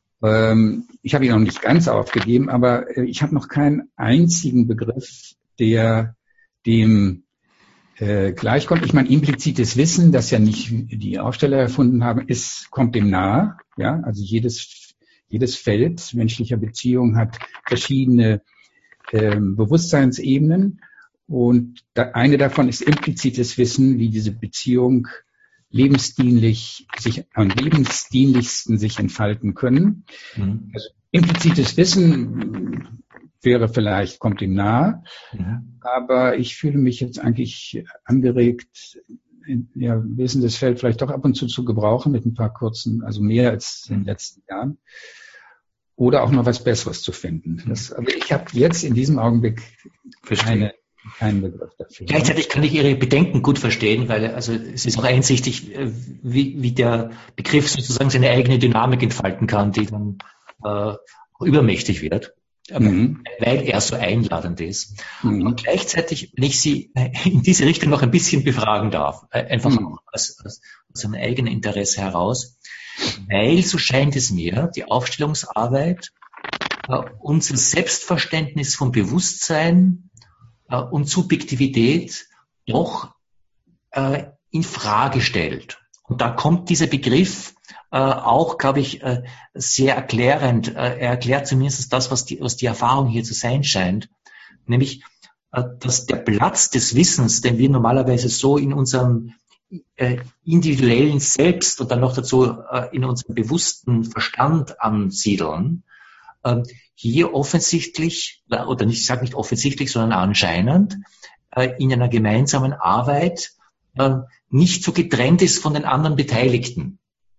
Ich habe ihn noch nicht ganz aufgegeben, aber ich habe noch keinen einzigen Begriff, der dem äh, gleichkommt. Ich meine, implizites Wissen, das ja nicht die Aufsteller erfunden haben, ist, kommt dem nahe. Ja, also jedes, jedes Feld menschlicher Beziehung hat verschiedene äh, Bewusstseinsebenen. Und da, eine davon ist implizites Wissen, wie diese Beziehung lebensdienlich sich, am lebensdienlichsten sich entfalten können. Mhm. Also implizites Wissen wäre vielleicht, kommt ihm nahe, mhm. aber ich fühle mich jetzt eigentlich angeregt, ja, Wissen des Feld vielleicht doch ab und zu zu gebrauchen mit ein paar kurzen, also mehr als in den letzten Jahren, oder auch noch was Besseres zu finden. Das, aber ich habe jetzt in diesem Augenblick keine Kein Begriff dafür. Gleichzeitig kann ich Ihre Bedenken gut verstehen, weil also es ist auch einsichtig, wie, wie der Begriff sozusagen seine eigene Dynamik entfalten kann, die dann äh, übermächtig wird, mhm. weil er so einladend ist. Mhm. Und gleichzeitig, wenn ich Sie in diese Richtung noch ein bisschen befragen darf, einfach mhm. aus, aus, aus einem eigenen Interesse heraus, weil, so scheint es mir, die Aufstellungsarbeit äh, unser Selbstverständnis vom Bewusstsein und Subjektivität doch äh, in Frage stellt. Und da kommt dieser Begriff äh, auch, glaube ich, äh, sehr erklärend. Äh, er erklärt zumindest das, was die, was die Erfahrung hier zu sein scheint. Nämlich, äh, dass der Platz des Wissens, den wir normalerweise so in unserem äh, individuellen Selbst und dann noch dazu äh, in unserem bewussten Verstand ansiedeln, äh, hier offensichtlich, oder nicht, ich sage nicht offensichtlich, sondern anscheinend, äh, in einer gemeinsamen Arbeit äh, nicht so getrennt ist von den anderen Beteiligten.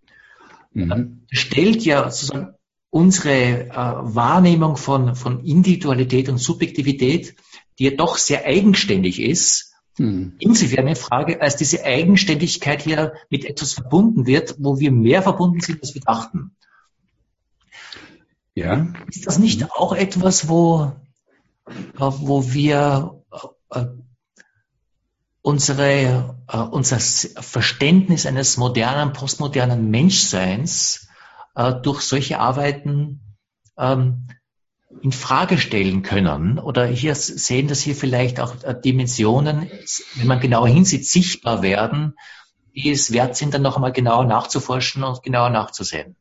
Mhm. Äh, stellt ja sozusagen unsere äh, Wahrnehmung von, von Individualität und Subjektivität, die ja doch sehr eigenständig ist, mhm. insofern eine Frage, als diese Eigenständigkeit hier mit etwas verbunden wird, wo wir mehr verbunden sind, als wir dachten. Ja. Ist das nicht auch etwas, wo, wo wir äh, unsere, äh, unser Verständnis eines modernen, postmodernen Menschseins äh, durch solche Arbeiten ähm, in Frage stellen können? Oder hier sehen, dass hier vielleicht auch äh, Dimensionen, wenn man genauer hinsieht, sichtbar werden, die es wert sind, dann noch einmal genauer nachzuforschen und genauer nachzusehen?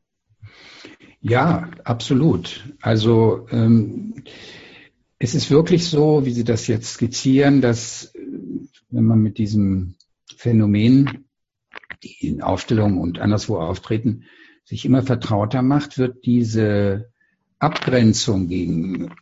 Ja, absolut. Also ähm, es ist wirklich so, wie Sie das jetzt skizzieren, dass wenn man mit diesem Phänomen, die in Aufstellungen und anderswo auftreten, sich immer vertrauter macht, wird diese Abgrenzung gegen,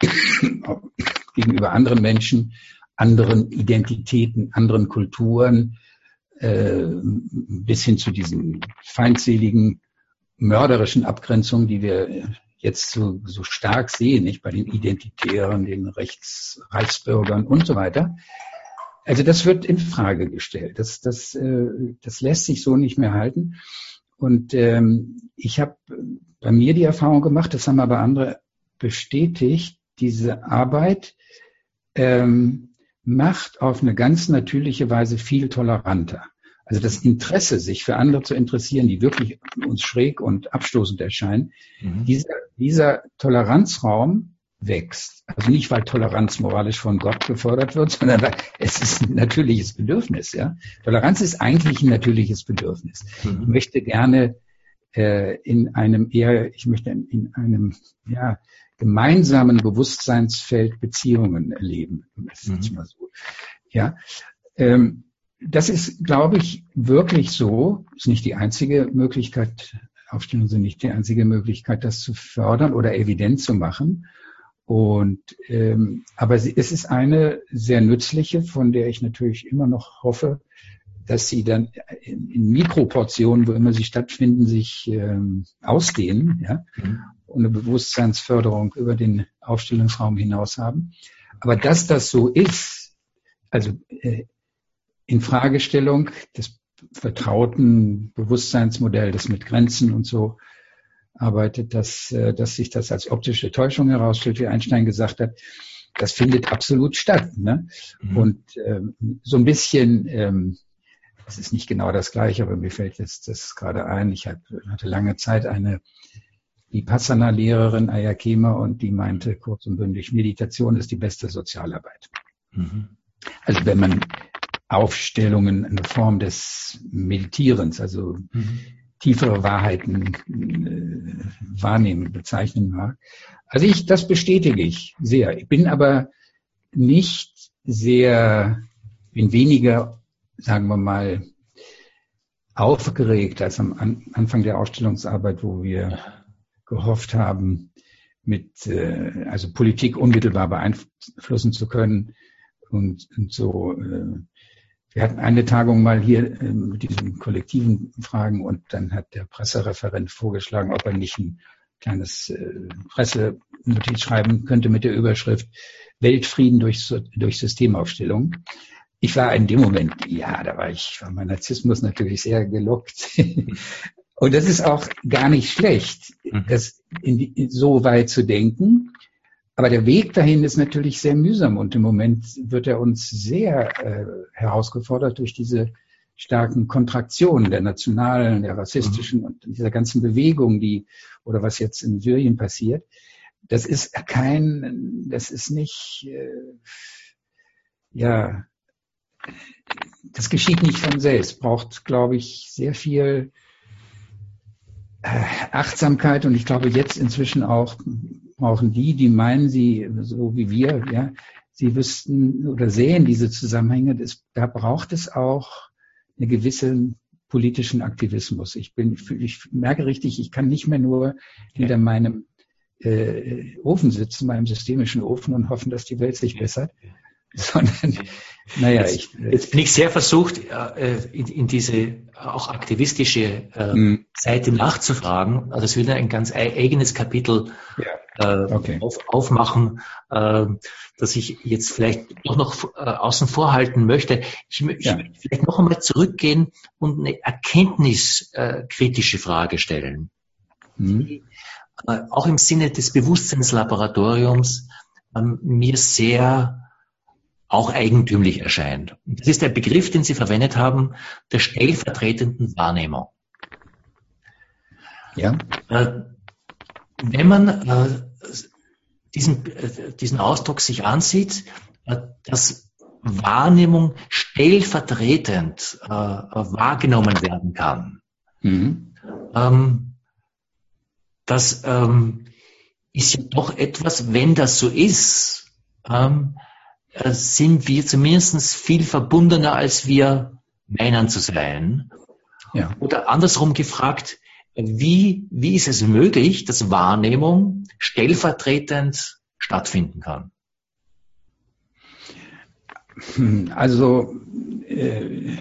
gegenüber anderen Menschen, anderen Identitäten, anderen Kulturen, äh, bis hin zu diesen feindseligen mörderischen Abgrenzungen, die wir jetzt so, so stark sehen, nicht bei den Identitären, den Rechts, Reichsbürgern und so weiter. Also das wird in Frage gestellt. Das, das, äh, das lässt sich so nicht mehr halten. Und ähm, ich habe bei mir die Erfahrung gemacht, das haben aber andere bestätigt, diese Arbeit ähm, macht auf eine ganz natürliche Weise viel toleranter. Also das Interesse, sich für andere zu interessieren, die wirklich uns schräg und abstoßend erscheinen, mhm. dieser, dieser Toleranzraum wächst. Also nicht, weil Toleranz moralisch von Gott gefordert wird, sondern weil es ist ein natürliches Bedürfnis. Ja? Toleranz ist eigentlich ein natürliches Bedürfnis. Mhm. Ich möchte gerne äh, in einem eher, ich möchte in einem ja, gemeinsamen Bewusstseinsfeld Beziehungen erleben. Das ist mhm. mal so. Ja. Ähm, Das ist, glaube ich, wirklich so. Ist nicht die einzige Möglichkeit, Aufstellungen sind nicht die einzige Möglichkeit, das zu fördern oder evident zu machen. Und ähm, aber sie, es ist eine sehr nützliche, von der ich natürlich immer noch hoffe, dass sie dann in, in Mikroportionen, wo immer sie stattfinden, sich ähm, ausdehnen, ja, mhm. und eine Bewusstseinsförderung über den Aufstellungsraum hinaus haben. Aber dass das so ist, also äh, in Fragestellung des vertrauten Bewusstseinsmodells, das mit Grenzen und so arbeitet, dass, dass sich das als optische Täuschung herausstellt, wie Einstein gesagt hat, das findet absolut statt. Ne? Mhm. Und ähm, so ein bisschen, ähm, das ist nicht genau das Gleiche, aber mir fällt jetzt das gerade ein. Ich hatte lange Zeit eine Vipassana-Lehrerin, Ayakema, und die meinte kurz und bündig, Meditation ist die beste Sozialarbeit. Mhm. Also wenn man Aufstellungen eine Form des Meditierens, also mhm. tiefere Wahrheiten äh, wahrnehmen, bezeichnen mag. Also ich, das bestätige ich sehr. Ich bin aber nicht sehr, bin weniger, sagen wir mal, aufgeregt als am An- Anfang der Ausstellungsarbeit, wo wir gehofft haben, mit äh, also Politik unmittelbar beeinflussen zu können und, und so. Äh, wir hatten eine Tagung mal hier äh, mit diesen kollektiven Fragen und dann hat der Pressereferent vorgeschlagen, ob er nicht ein kleines äh, Pressenotiz schreiben könnte mit der Überschrift Weltfrieden durch, durch Systemaufstellung. Ich war in dem Moment, ja, da war ich, war mein Narzissmus natürlich sehr gelockt. Und das ist auch gar nicht schlecht, das in die, so weit zu denken. Aber der Weg dahin ist natürlich sehr mühsam und im Moment wird er uns sehr äh, herausgefordert durch diese starken Kontraktionen der nationalen, der rassistischen mhm. und dieser ganzen Bewegung, die, oder was jetzt in Syrien passiert. Das ist kein, das ist nicht, äh, ja, das geschieht nicht von selbst, braucht, glaube ich, sehr viel äh, Achtsamkeit und ich glaube jetzt inzwischen auch brauchen die, die meinen, sie, so wie wir, ja, sie wüssten oder sehen diese Zusammenhänge, das, da braucht es auch einen gewissen politischen Aktivismus. Ich bin, ich merke richtig, ich kann nicht mehr nur hinter meinem äh, Ofen sitzen, meinem systemischen Ofen und hoffen, dass die Welt sich bessert, sondern, naja, jetzt, ich... Äh, jetzt bin ich sehr versucht, äh, in, in diese auch aktivistische äh, mhm. Seite nachzufragen. Also es will ein ganz eigenes Kapitel ja. äh, okay. auf, aufmachen, äh, das ich jetzt vielleicht doch noch äh, außen vor halten möchte. Ich, ich ja. möchte vielleicht noch einmal zurückgehen und eine erkenntniskritische Frage stellen. Mhm. Die, äh, auch im Sinne des Bewusstseinslaboratoriums äh, mir sehr auch eigentümlich erscheint. Das ist der Begriff, den Sie verwendet haben, der stellvertretenden Wahrnehmung. Ja. Äh, wenn man äh, diesen, äh, diesen Ausdruck sich ansieht, äh, dass Wahrnehmung stellvertretend äh, wahrgenommen werden kann, mhm. ähm, das ähm, ist ja doch etwas, wenn das so ist, ähm, sind wir zumindest viel verbundener, als wir meinen zu sein. Ja. Oder andersrum gefragt, wie, wie ist es möglich, dass Wahrnehmung stellvertretend stattfinden kann? Also äh,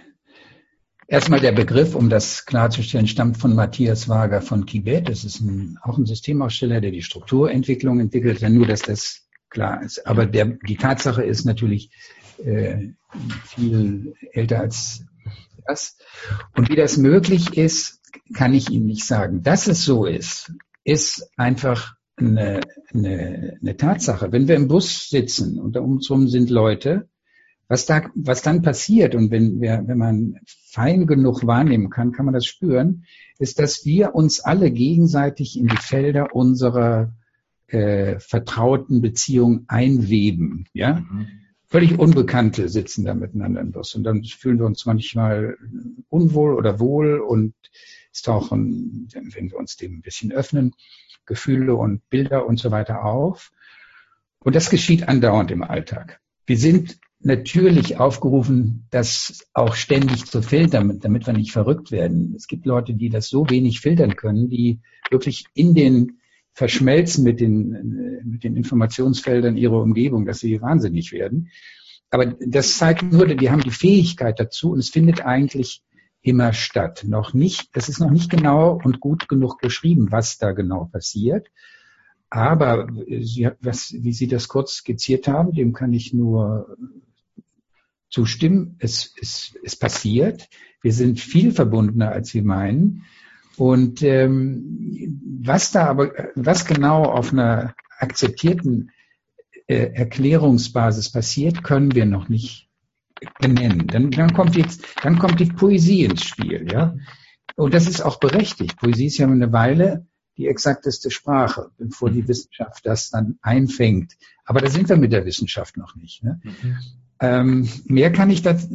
erstmal der Begriff, um das klarzustellen, stammt von Matthias Wager von Tibet. Das ist ein, auch ein Systemaussteller, der die Strukturentwicklung entwickelt hat, nur dass das klar ist. Aber der, die Tatsache ist natürlich äh, viel älter als das. Und wie das möglich ist, kann ich Ihnen nicht sagen. Dass es so ist, ist einfach eine, eine, eine Tatsache. Wenn wir im Bus sitzen und da um uns herum sind Leute, was da, was dann passiert und wenn wir, wenn man fein genug wahrnehmen kann, kann man das spüren, ist, dass wir uns alle gegenseitig in die Felder unserer Äh, vertrauten Beziehungen einweben, ja. Mhm. Völlig Unbekannte sitzen da miteinander im Bus und dann fühlen wir uns manchmal unwohl oder wohl und es tauchen, wenn wir uns dem ein bisschen öffnen, Gefühle und Bilder und so weiter auf. Und das geschieht andauernd im Alltag. Wir sind natürlich aufgerufen, das auch ständig zu filtern, damit wir nicht verrückt werden. Es gibt Leute, die das so wenig filtern können, die wirklich in den verschmelzen mit den, mit den Informationsfeldern ihrer Umgebung, dass sie wahnsinnig werden. Aber das zeigt nur, die haben die Fähigkeit dazu und es findet eigentlich immer statt. Noch nicht, das ist noch nicht genau und gut genug beschrieben, was da genau passiert. Aber Sie, was, wie Sie das kurz skizziert haben, dem kann ich nur zustimmen. Es, es, es passiert. Wir sind viel verbundener, als wir meinen. Und ähm, was da aber, was genau auf einer akzeptierten äh, Erklärungsbasis passiert, können wir noch nicht benennen. Dann, dann kommt jetzt, dann kommt die Poesie ins Spiel, ja. Und das ist auch berechtigt. Poesie ist ja eine Weile die exakteste Sprache, bevor die Wissenschaft das dann einfängt. Aber da sind wir mit der Wissenschaft noch nicht. Ne? Mhm. Ähm, mehr kann ich dazu,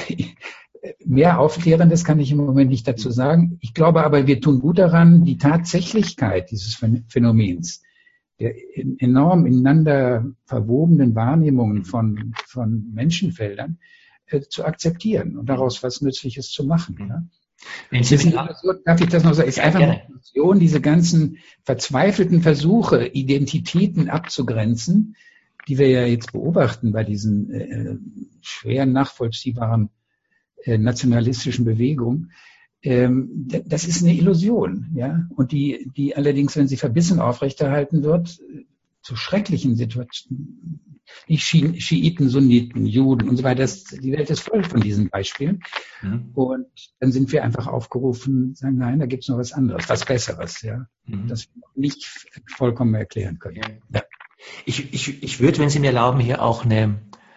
mehr Aufklärendes kann ich im Moment nicht dazu sagen. Ich glaube aber, wir tun gut daran, die Tatsächlichkeit dieses Phänomens, der enorm ineinander verwobenen Wahrnehmungen von, von Menschenfeldern äh, zu akzeptieren und daraus was Nützliches zu machen. Ja? Wenn Sie mit Illusion, darf ich das noch sagen? Ist ja, einfach eine Illusion, diese ganzen verzweifelten Versuche, Identitäten abzugrenzen, die wir ja jetzt beobachten bei diesen äh, schwer nachvollziehbaren äh, nationalistischen Bewegungen. Ähm, das ist eine Illusion, ja, und die, die allerdings, wenn sie verbissen aufrechterhalten wird, zu schrecklichen Situationen, nicht Schi- Schiiten, Sunniten, Juden und so weiter, das, die Welt ist voll von diesen Beispielen. Mhm. Und dann sind wir einfach aufgerufen, sagen, nein, da gibt es noch was anderes, was Besseres, ja, mhm. das wir nicht vollkommen erklären können. Ja. Ja. Ich, ich, ich würde, wenn Sie mir erlauben, hier auch eine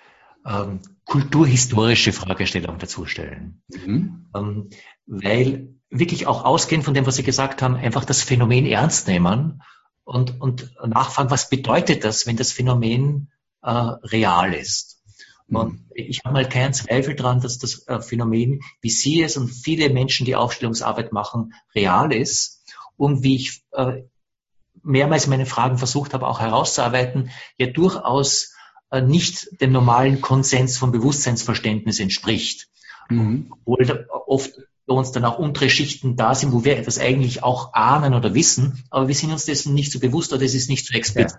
ähm, kulturhistorische Fragestellung dazu stellen. Mhm. Ähm, weil wirklich auch ausgehend von dem, was Sie gesagt haben, einfach das Phänomen ernst nehmen und, und nachfragen, was bedeutet das, wenn das Phänomen äh, real ist. Mhm. Und ich habe mal keinen Zweifel dran, dass das äh, Phänomen, wie Sie es und viele Menschen, die Aufstellungsarbeit machen, real ist. Und wie ich äh, mehrmals meine Fragen versucht habe, auch herauszuarbeiten, ja durchaus äh, nicht dem normalen Konsens von Bewusstseinsverständnis entspricht. Mhm. Obwohl oft bei uns dann auch untere Schichten da sind, wo wir das eigentlich auch ahnen oder wissen, aber wir sind uns dessen nicht so bewusst oder es ist nicht so explizit.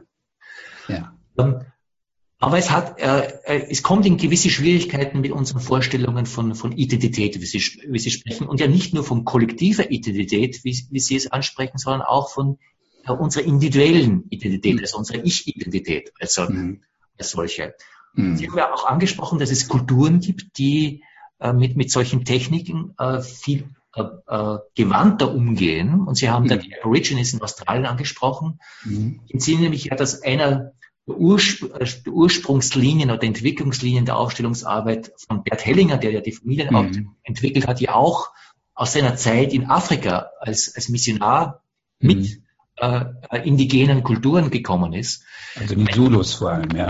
Ja. Ja. Aber es hat, äh, es kommt in gewisse Schwierigkeiten mit unseren Vorstellungen von, von Identität, wie Sie, wie Sie sprechen, und ja nicht nur von kollektiver Identität, wie, wie Sie es ansprechen, sondern auch von äh, unserer individuellen Identität, mhm. also unserer Ich-Identität, also mhm. als solche. Mhm. Sie haben ja auch angesprochen, dass es Kulturen gibt, die äh, mit, mit solchen Techniken äh, viel äh, äh, gewandter umgehen. Und Sie haben mhm. da die Aborigines in Australien angesprochen. Mhm. Ich sehe nämlich ja, dass einer der, Urspr- der Ursprungslinien oder Entwicklungslinien der Aufstellungsarbeit von Bert Hellinger, der ja die Familien mhm. entwickelt hat, ja auch aus seiner Zeit in Afrika als, als Missionar mhm. mit äh, indigenen Kulturen gekommen ist. Also die Zulus vor allem, ja.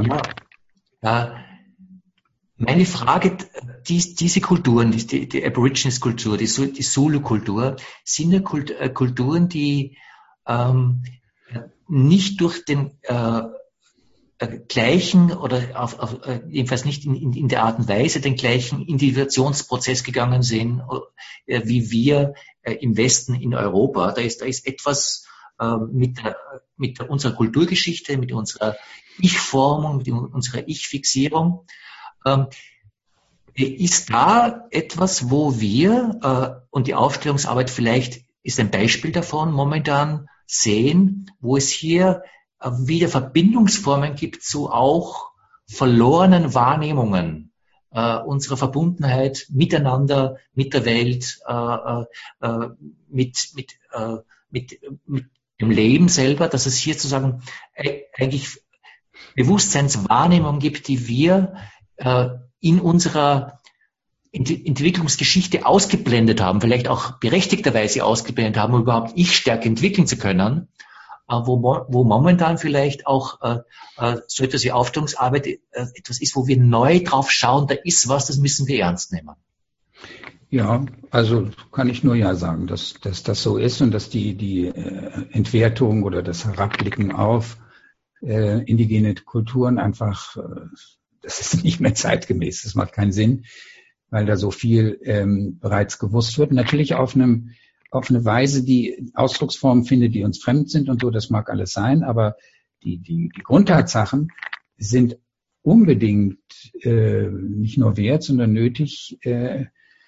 Ja. Äh, meine Frage, die, diese Kulturen, die, die Aborigines-Kultur, die, die Zulu-Kultur, sind ja Kult, äh, Kulturen, die ähm, nicht durch den äh, äh, gleichen oder auf, auf, äh, jedenfalls nicht in, in, in der Art und Weise den gleichen Individuationsprozess gegangen sind, äh, wie wir äh, im Westen in Europa. Da ist, da ist etwas äh, mit, der, mit der, unserer Kulturgeschichte, mit unserer Ich-Formung, mit unserer Ich-Fixierung. Ähm, ist da etwas, wo wir, äh, und die Aufstellungsarbeit vielleicht ist ein Beispiel davon, momentan sehen, wo es hier äh, wieder Verbindungsformen gibt zu auch verlorenen Wahrnehmungen äh, unserer Verbundenheit miteinander, mit der Welt, äh, äh, mit, mit, äh, mit, mit dem Leben selber, dass es hier sozusagen äh, eigentlich Bewusstseinswahrnehmung gibt, die wir äh, in unserer Ent- Entwicklungsgeschichte ausgeblendet haben, vielleicht auch berechtigterweise ausgeblendet haben, um überhaupt Ich-Stärke entwickeln zu können, äh, wo, mo- wo momentan vielleicht auch äh, äh, so etwas wie Aufstellungsarbeit äh, etwas ist, wo wir neu drauf schauen, da ist was, das müssen wir ernst nehmen. Ja, also kann ich nur ja sagen, dass, dass das so ist und dass die, die äh, Entwertung oder das Herabblicken auf äh, indigene Kulturen einfach, äh, das ist nicht mehr zeitgemäß, das macht keinen Sinn, weil da so viel ähm, bereits gewusst wird. Natürlich auf einem auf eine Weise, die Ausdrucksformen findet, die uns fremd sind und so, das mag alles sein, aber die, die, die Grundtatsachen sind unbedingt äh, nicht nur wert, sondern nötig, äh,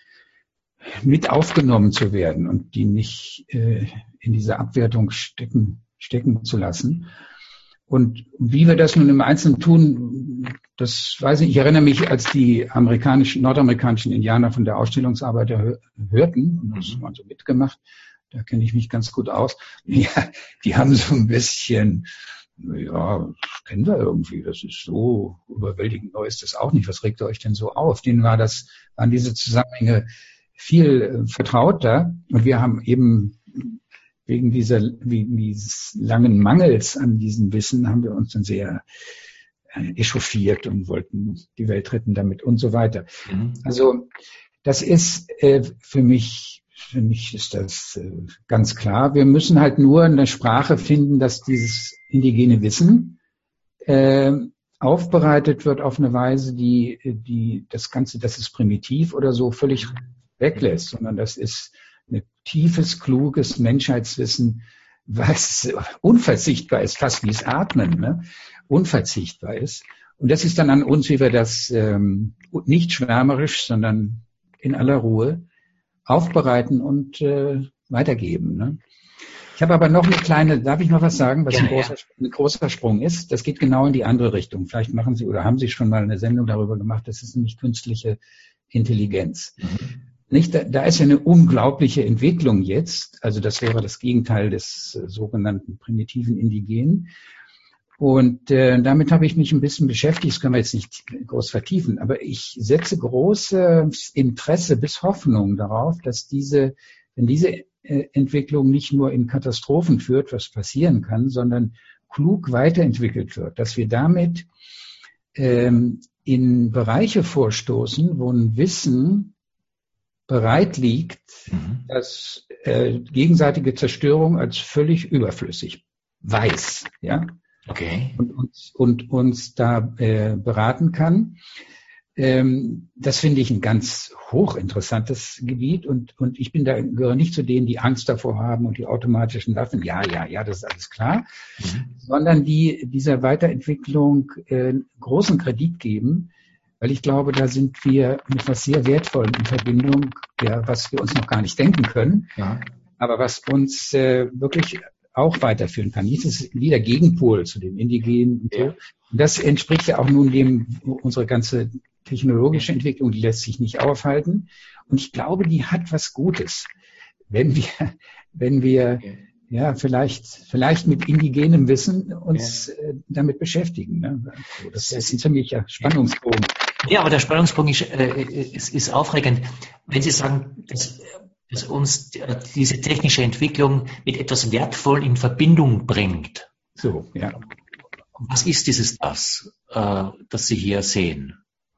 mit aufgenommen zu werden und die nicht äh, in dieser Abwertung stecken, stecken zu lassen. Und wie wir das nun im Einzelnen tun, das weiß ich. Ich erinnere mich, als die amerikanischen, nordamerikanischen Indianer von der Ausstellungsarbeit hör, hörten, und das haben so mitgemacht, da kenne ich mich ganz gut aus. Ja, die haben so ein bisschen, ja, das kennen wir irgendwie, das ist so überwältigend neu ist das auch nicht. Was regt ihr euch denn so auf? Denen war das, waren diese Zusammenhänge viel äh, vertrauter und wir haben eben wegen dieser, wegen dieses langen Mangels an diesem Wissen haben wir uns dann sehr echauffiert und wollten die Welt retten damit und so weiter. Mhm. Also das ist äh, für mich, für mich ist das äh, ganz klar. Wir müssen halt nur eine Sprache finden, dass dieses indigene Wissen äh, aufbereitet wird auf eine Weise, die, die das Ganze, das ist primitiv oder so, völlig weglässt, sondern das ist ein tiefes, kluges Menschheitswissen, was unverzichtbar ist, fast wie das Atmen, ne? Unverzichtbar ist. Und das ist dann an uns, wie wir das ähm, nicht schwärmerisch, sondern in aller Ruhe aufbereiten und äh, weitergeben. Ne? Ich habe aber noch eine kleine, darf ich noch was sagen, was ja, ein, großer, ja. ein großer Sprung ist? Das geht genau in die andere Richtung. Vielleicht machen Sie oder haben Sie schon mal eine Sendung darüber gemacht. Das ist nämlich künstliche Intelligenz. Mhm. Nicht, da, da ist ja eine unglaubliche Entwicklung jetzt. Also das wäre das Gegenteil des äh, sogenannten primitiven Indigenen. Und äh, damit habe ich mich ein bisschen beschäftigt. Das können wir jetzt nicht groß vertiefen. Aber ich setze großes Interesse bis Hoffnung darauf, dass diese, wenn diese Entwicklung nicht nur in Katastrophen führt, was passieren kann, sondern klug weiterentwickelt wird, dass wir damit ähm, in Bereiche vorstoßen, wo ein Wissen bereit liegt, mhm. das äh, gegenseitige Zerstörung als völlig überflüssig weiß, ja, okay, und uns und uns da äh, beraten kann. Ähm, das finde ich ein ganz hochinteressantes Gebiet und, und ich bin da, gehöre nicht zu denen, die Angst davor haben und die automatischen Waffen. Ja, ja, ja, das ist alles klar. Mhm. Sondern die dieser Weiterentwicklung äh, großen Kredit geben, weil ich glaube, da sind wir mit was sehr Wertvollem in Verbindung, ja, was wir uns noch gar nicht denken können, ja. aber was uns äh, wirklich auch weiterführen kann. Dies ist wieder Gegenpol zu den Indigenen und so. Ja. Und das entspricht ja auch nun dem, unsere ganze technologische Entwicklung, die lässt sich nicht aufhalten. Und ich glaube, die hat was Gutes. Wenn wir, wenn wir, ja, vielleicht, vielleicht mit indigenem Wissen uns ja. äh, damit beschäftigen. Ne? Das ist ein ziemlicher Spannungsbogen. Ja, aber der Spannungsbogen ist, äh, ist, ist aufregend. Wenn Sie sagen, dass, dass uns diese technische Entwicklung mit etwas Wertvollem in Verbindung bringt. So, ja. Was ist dieses das, äh, das Sie hier sehen?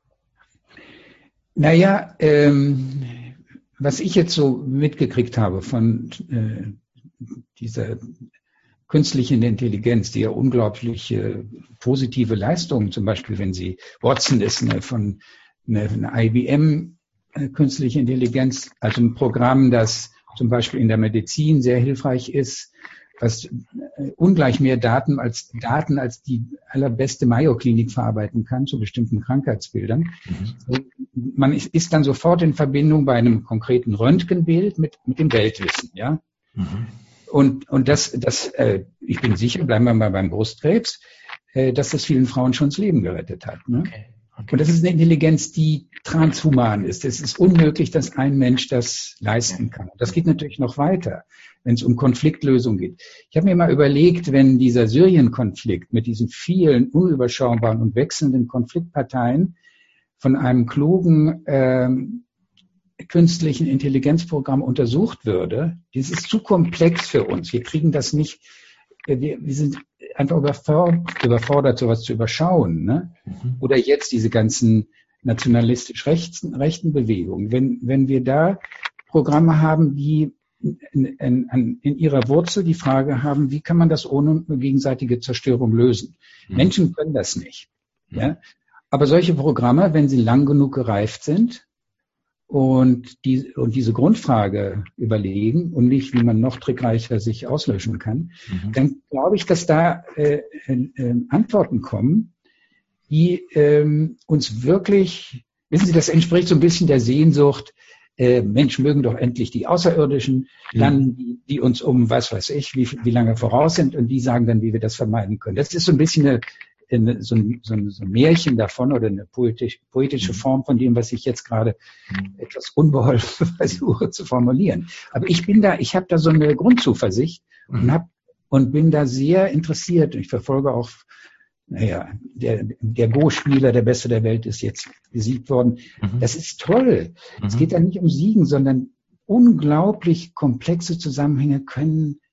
Naja, ähm, was ich jetzt so mitgekriegt habe von äh, dieser künstlichen Intelligenz, die ja unglaublich äh, positive Leistungen, zum Beispiel wenn sie, Watson ist eine von eine, eine I B M äh, künstliche Intelligenz, also ein Programm, das zum Beispiel in der Medizin sehr hilfreich ist, was äh, ungleich mehr Daten als Daten als die allerbeste Mayo-Klinik verarbeiten kann zu bestimmten Krankheitsbildern. Mhm. Man ist, ist dann sofort in Verbindung bei einem konkreten Röntgenbild mit mit dem Weltwissen, ja. Mhm. Und und das das äh, ich bin sicher, bleiben wir mal beim Brustkrebs, äh, dass das vielen Frauen schon das Leben gerettet hat. Ne? Okay. Okay. Und das ist eine Intelligenz, die transhuman ist. Es ist unmöglich, dass ein Mensch das leisten kann. Das geht natürlich noch weiter, wenn es um Konfliktlösung geht. Ich habe mir mal überlegt, wenn dieser Syrien-Konflikt mit diesen vielen unüberschaubaren und wechselnden Konfliktparteien von einem klugen ähm, künstlichen Intelligenzprogramm untersucht würde, das ist zu komplex für uns. Wir kriegen das nicht, wir, wir sind einfach überfordert, überfordert, sowas zu überschauen. Ne? Mhm. Oder jetzt diese ganzen nationalistisch rechten, rechten Bewegungen. Wenn, wenn wir da Programme haben, die in, in, in ihrer Wurzel die Frage haben, wie kann man das ohne gegenseitige Zerstörung lösen? Mhm. Menschen können das nicht. Mhm. Ja? Aber solche Programme, wenn sie lang genug gereift sind und, die, und diese Grundfrage überlegen und nicht, wie man noch trickreicher sich auslöschen kann, mhm. dann glaube ich, dass da äh, äh, Antworten kommen, die ähm, uns wirklich, wissen Sie, das entspricht so ein bisschen der Sehnsucht, äh, Mensch, mögen doch endlich die Außerirdischen landen, die, die uns um, was weiß ich, wie, wie lange voraus sind und die sagen dann, wie wir das vermeiden können. Das ist so ein bisschen eine, eine, so, ein, so, ein, so ein Märchen davon oder eine poetisch, poetische Form von dem, was ich jetzt gerade etwas unbeholfen versuche zu formulieren. Aber ich bin da, ich habe da so eine Grundzuversicht und, hab, und bin da sehr interessiert. Ich verfolge auch, naja, der, der Go-Spieler, der Beste der Welt, ist jetzt besiegt worden. Mhm. Das ist toll. Mhm. Es geht da nicht um Siegen, sondern unglaublich komplexe Zusammenhänge können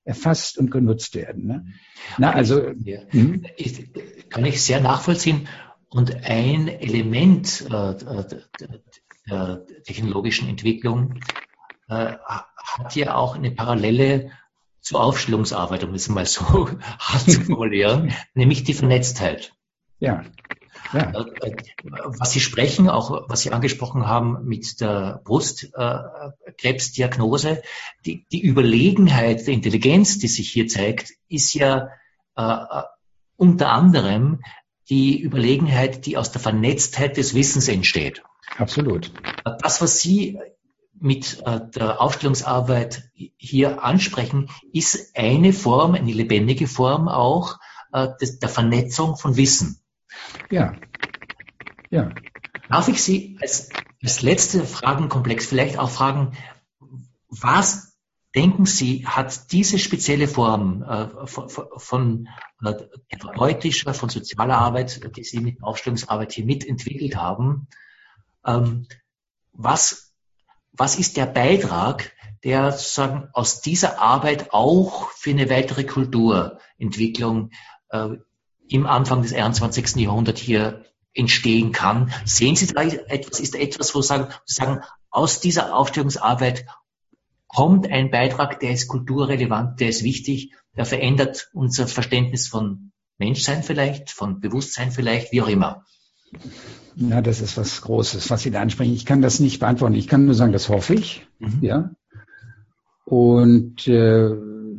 erfasst und genutzt werden. Ne? Na, also ja. hm? ich, kann ich sehr nachvollziehen. Und ein Element äh, der, der technologischen Entwicklung äh, hat ja auch eine Parallele zur Aufstellungsarbeit, um es mal so hart zu formulieren, nämlich die Vernetztheit. Ja. Ja. Was Sie sprechen, auch was Sie angesprochen haben mit der Brustkrebsdiagnose, die, die Überlegenheit der Intelligenz, die sich hier zeigt, ist ja äh, unter anderem die Überlegenheit, die aus der Vernetztheit des Wissens entsteht. Absolut. Das, was Sie mit äh, der Aufstellungsarbeit hier ansprechen, ist eine Form, eine lebendige Form auch äh, des, der Vernetzung von Wissen. Ja, ja. Darf ich Sie als, als letzte Fragenkomplex vielleicht auch fragen, was denken Sie, hat diese spezielle Form äh, von, von äh, therapeutischer, von sozialer Arbeit, die Sie mit Aufstellungsarbeit hier mitentwickelt haben, ähm, was, was ist der Beitrag, der sozusagen aus dieser Arbeit auch für eine weitere Kulturentwicklung äh, im Anfang des einundzwanzigsten Jahrhunderts hier entstehen kann? Sehen Sie da etwas, ist da etwas, wo Sie sagen, sagen, aus dieser Aufstellungsarbeit kommt ein Beitrag, der ist kulturrelevant, der ist wichtig, der verändert unser Verständnis von Menschsein vielleicht, von Bewusstsein vielleicht, wie auch immer? Na, das ist was Großes, was Sie da ansprechen. Ich kann das nicht beantworten. Ich kann nur sagen, das hoffe ich. Mhm. Ja. Und äh,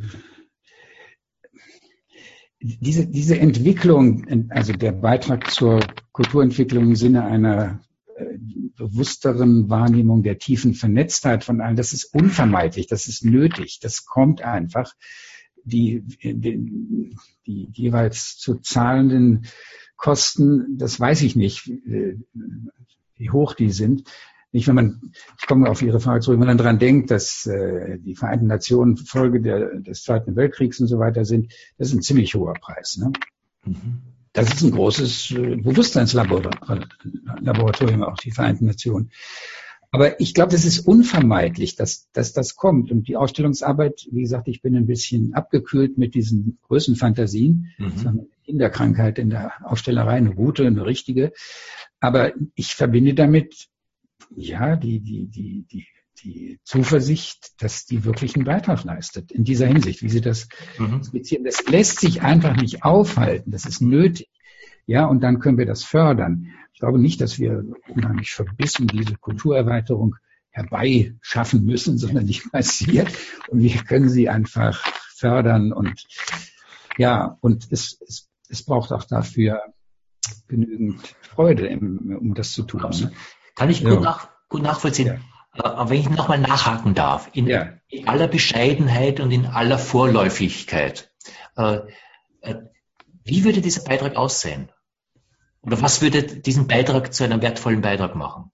Diese, diese Entwicklung, also der Beitrag zur Kulturentwicklung im Sinne einer äh, bewussteren Wahrnehmung der tiefen Vernetztheit von allen, das ist unvermeidlich, das ist nötig, das kommt einfach. Die, die, die jeweils zu zahlenden Kosten, das weiß ich nicht, wie hoch die sind. Nicht, wenn man, ich komme auf Ihre Frage zurück, wenn man daran denkt, dass äh, die Vereinten Nationen Folge der, des Zweiten Weltkriegs und so weiter sind, das ist ein ziemlich hoher Preis. Ne? Mhm. Das ist ein großes äh, Bewusstseinslaboratorium, auch die Vereinten Nationen. Aber ich glaube, es ist unvermeidlich, dass, dass das kommt. Und die Ausstellungsarbeit, wie gesagt, ich bin ein bisschen abgekühlt mit diesen Größenfantasien. Mhm. Das ist eine Kinderkrankheit in der Aufstellerei, eine gute, eine richtige. Aber ich verbinde damit ja, die, die, die, die, die Zuversicht, dass die wirklich einen Beitrag leistet in dieser Hinsicht, wie Sie das mhm. skizzieren. Das lässt sich einfach nicht aufhalten. Das ist nötig. Ja, und dann können wir das fördern. Ich glaube nicht, dass wir unheimlich verbissen diese Kulturerweiterung herbeischaffen müssen, sondern die passiert. Und wir können sie einfach fördern. Und ja, und es, es, es braucht auch dafür genügend Freude, um das zu tun. Ne? Kann ich gut, ja. nach, gut nachvollziehen. Ja. Aber wenn ich nochmal nachhaken darf, in, ja. in aller Bescheidenheit und in aller Vorläufigkeit, äh, äh, wie würde dieser Beitrag aussehen? Oder was würde diesen Beitrag zu einem wertvollen Beitrag machen?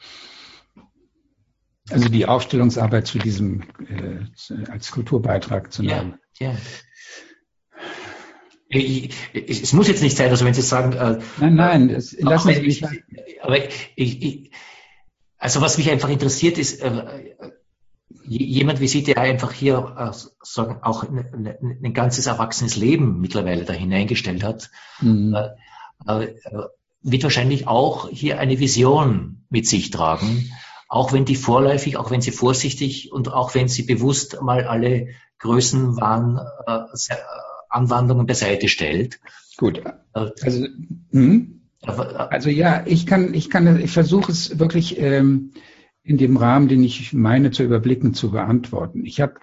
Also die Aufstellungsarbeit zu diesem, äh, als Kulturbeitrag zu nehmen. Ja, ja. Ich, ich, es muss jetzt nicht sein, also wenn Sie sagen... Äh, nein, nein, es, lassen Sie mich... Ich, aber ich, ich, also was mich einfach interessiert ist, äh, jemand wie Sie, der einfach hier äh, sagen, auch ein, ein ganzes erwachsenes Leben mittlerweile da hineingestellt hat, mhm. äh, äh, wird wahrscheinlich auch hier eine Vision mit sich tragen, auch wenn die vorläufig, auch wenn sie vorsichtig und auch wenn sie bewusst mal alle Größenwahn äh, Anwandlungen beiseite stellt. Gut. Also, hm? also ja, ich kann, ich kann, ich versuche es wirklich ähm, in dem Rahmen, den ich meine, zu überblicken, zu beantworten. Ich habe,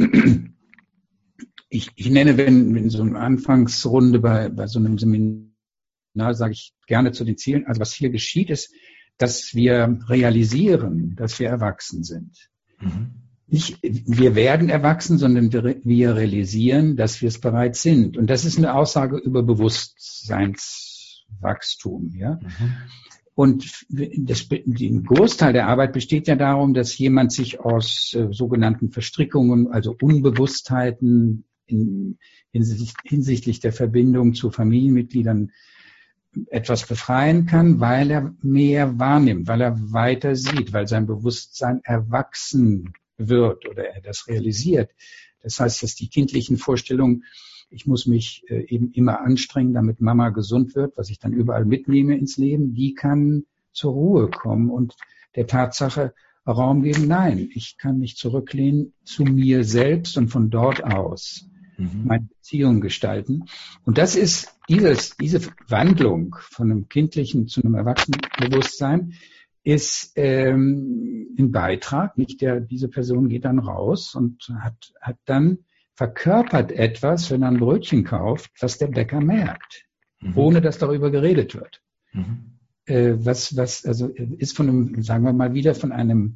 ich, ich nenne, wenn in so einer Anfangsrunde bei, bei so einem Seminar, sage ich gerne zu den Zielen. Also was hier geschieht, ist, dass wir realisieren, dass wir erwachsen sind. Mhm. Nicht, wir werden erwachsen, sondern wir realisieren, dass wir es bereits sind. Und das ist eine Aussage über Bewusstseinswachstum. Ja? Mhm. Und das, ein Großteil der Arbeit besteht ja darum, dass jemand sich aus äh, sogenannten Verstrickungen, also Unbewusstheiten in, hinsichtlich, hinsichtlich der Verbindung zu Familienmitgliedern etwas befreien kann, weil er mehr wahrnimmt, weil er weiter sieht, weil sein Bewusstsein erwachsen wird oder er das realisiert, Das heißt, dass die kindlichen Vorstellungen, ich muss mich äh, eben immer anstrengen, damit Mama gesund wird, was ich dann überall mitnehme ins Leben, die kann zur Ruhe kommen und der Tatsache Raum geben, nein, ich kann mich zurücklehnen zu mir selbst und von dort aus mhm. meine Beziehung gestalten. Und das ist dieses, diese Wandlung von einem kindlichen zu einem Erwachsenenbewusstsein ist ähm, ein Beitrag, nicht der, diese Person geht dann raus und hat, hat dann verkörpert etwas, wenn er ein Brötchen kauft, was der Bäcker merkt, mhm. ohne dass darüber geredet wird. Mhm. Äh, was, was, also ist von einem, sagen wir mal wieder, von einem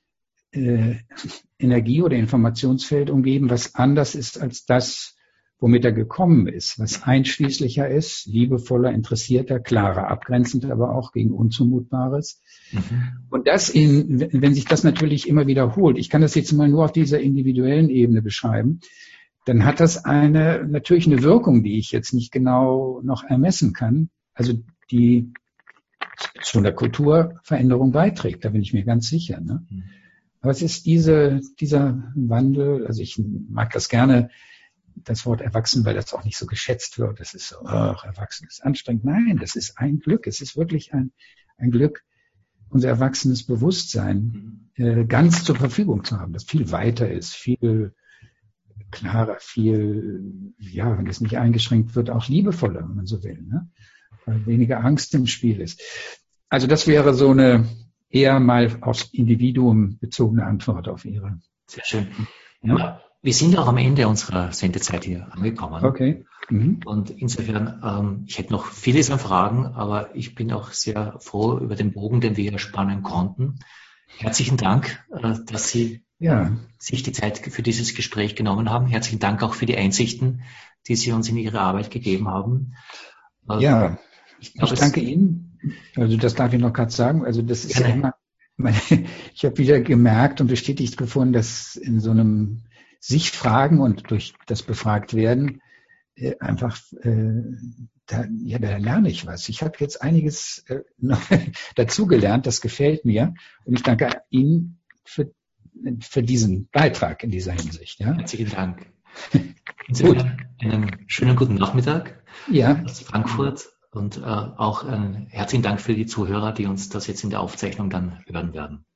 äh, Energie- oder Informationsfeld umgeben, was anders ist als das, womit er gekommen ist, was einschließlicher ist, liebevoller, interessierter, klarer, abgrenzend, aber auch gegen Unzumutbares. Mhm. Und das in, wenn sich das natürlich immer wiederholt, ich kann das jetzt mal nur auf dieser individuellen Ebene beschreiben, dann hat das eine, natürlich eine Wirkung, die ich jetzt nicht genau noch ermessen kann, also die zu einer Kulturveränderung beiträgt, da bin ich mir ganz sicher. Ne? Mhm. Aber es ist diese, dieser Wandel, also ich mag das gerne, das Wort erwachsen, weil das auch nicht so geschätzt wird. Das ist so, ach, erwachsen ist anstrengend. Nein, das ist ein Glück. Es ist wirklich ein, ein Glück, unser erwachsenes Bewusstsein äh, ganz zur Verfügung zu haben, das viel weiter ist, viel klarer, viel, ja, wenn es nicht eingeschränkt wird, auch liebevoller, wenn man so will, ne? Weil weniger Angst im Spiel ist. Also das wäre so eine eher mal aufs Individuum bezogene Antwort auf Ihre. Sehr schön. Ja. Wir sind auch am Ende unserer Sendezeit hier angekommen. Okay. Mhm. Und insofern, ähm, ich hätte noch vieles an Fragen, aber ich bin auch sehr froh über den Bogen, den wir hier spannen konnten. Herzlichen Dank, äh, dass Sie ja. sich die Zeit für dieses Gespräch genommen haben. Herzlichen Dank auch für die Einsichten, die Sie uns in Ihre Arbeit gegeben haben. Äh, ja, ich, glaub, ich danke Ihnen. Also das darf ich noch gerade sagen. Also das ist ja immer, meine, ich habe wieder gemerkt und bestätigt gefunden, dass in so einem sich fragen und durch das befragt werden, äh, einfach, äh, da, ja, da lerne ich was. Ich habe jetzt einiges äh, noch dazugelernt, das gefällt mir. Und ich danke Ihnen für, für diesen Beitrag in dieser Hinsicht. Ja? Herzlichen Dank. Insofern einen schönen guten Nachmittag ja. aus Frankfurt und äh, auch einen herzlichen Dank für die Zuhörer, die uns das jetzt in der Aufzeichnung dann hören werden.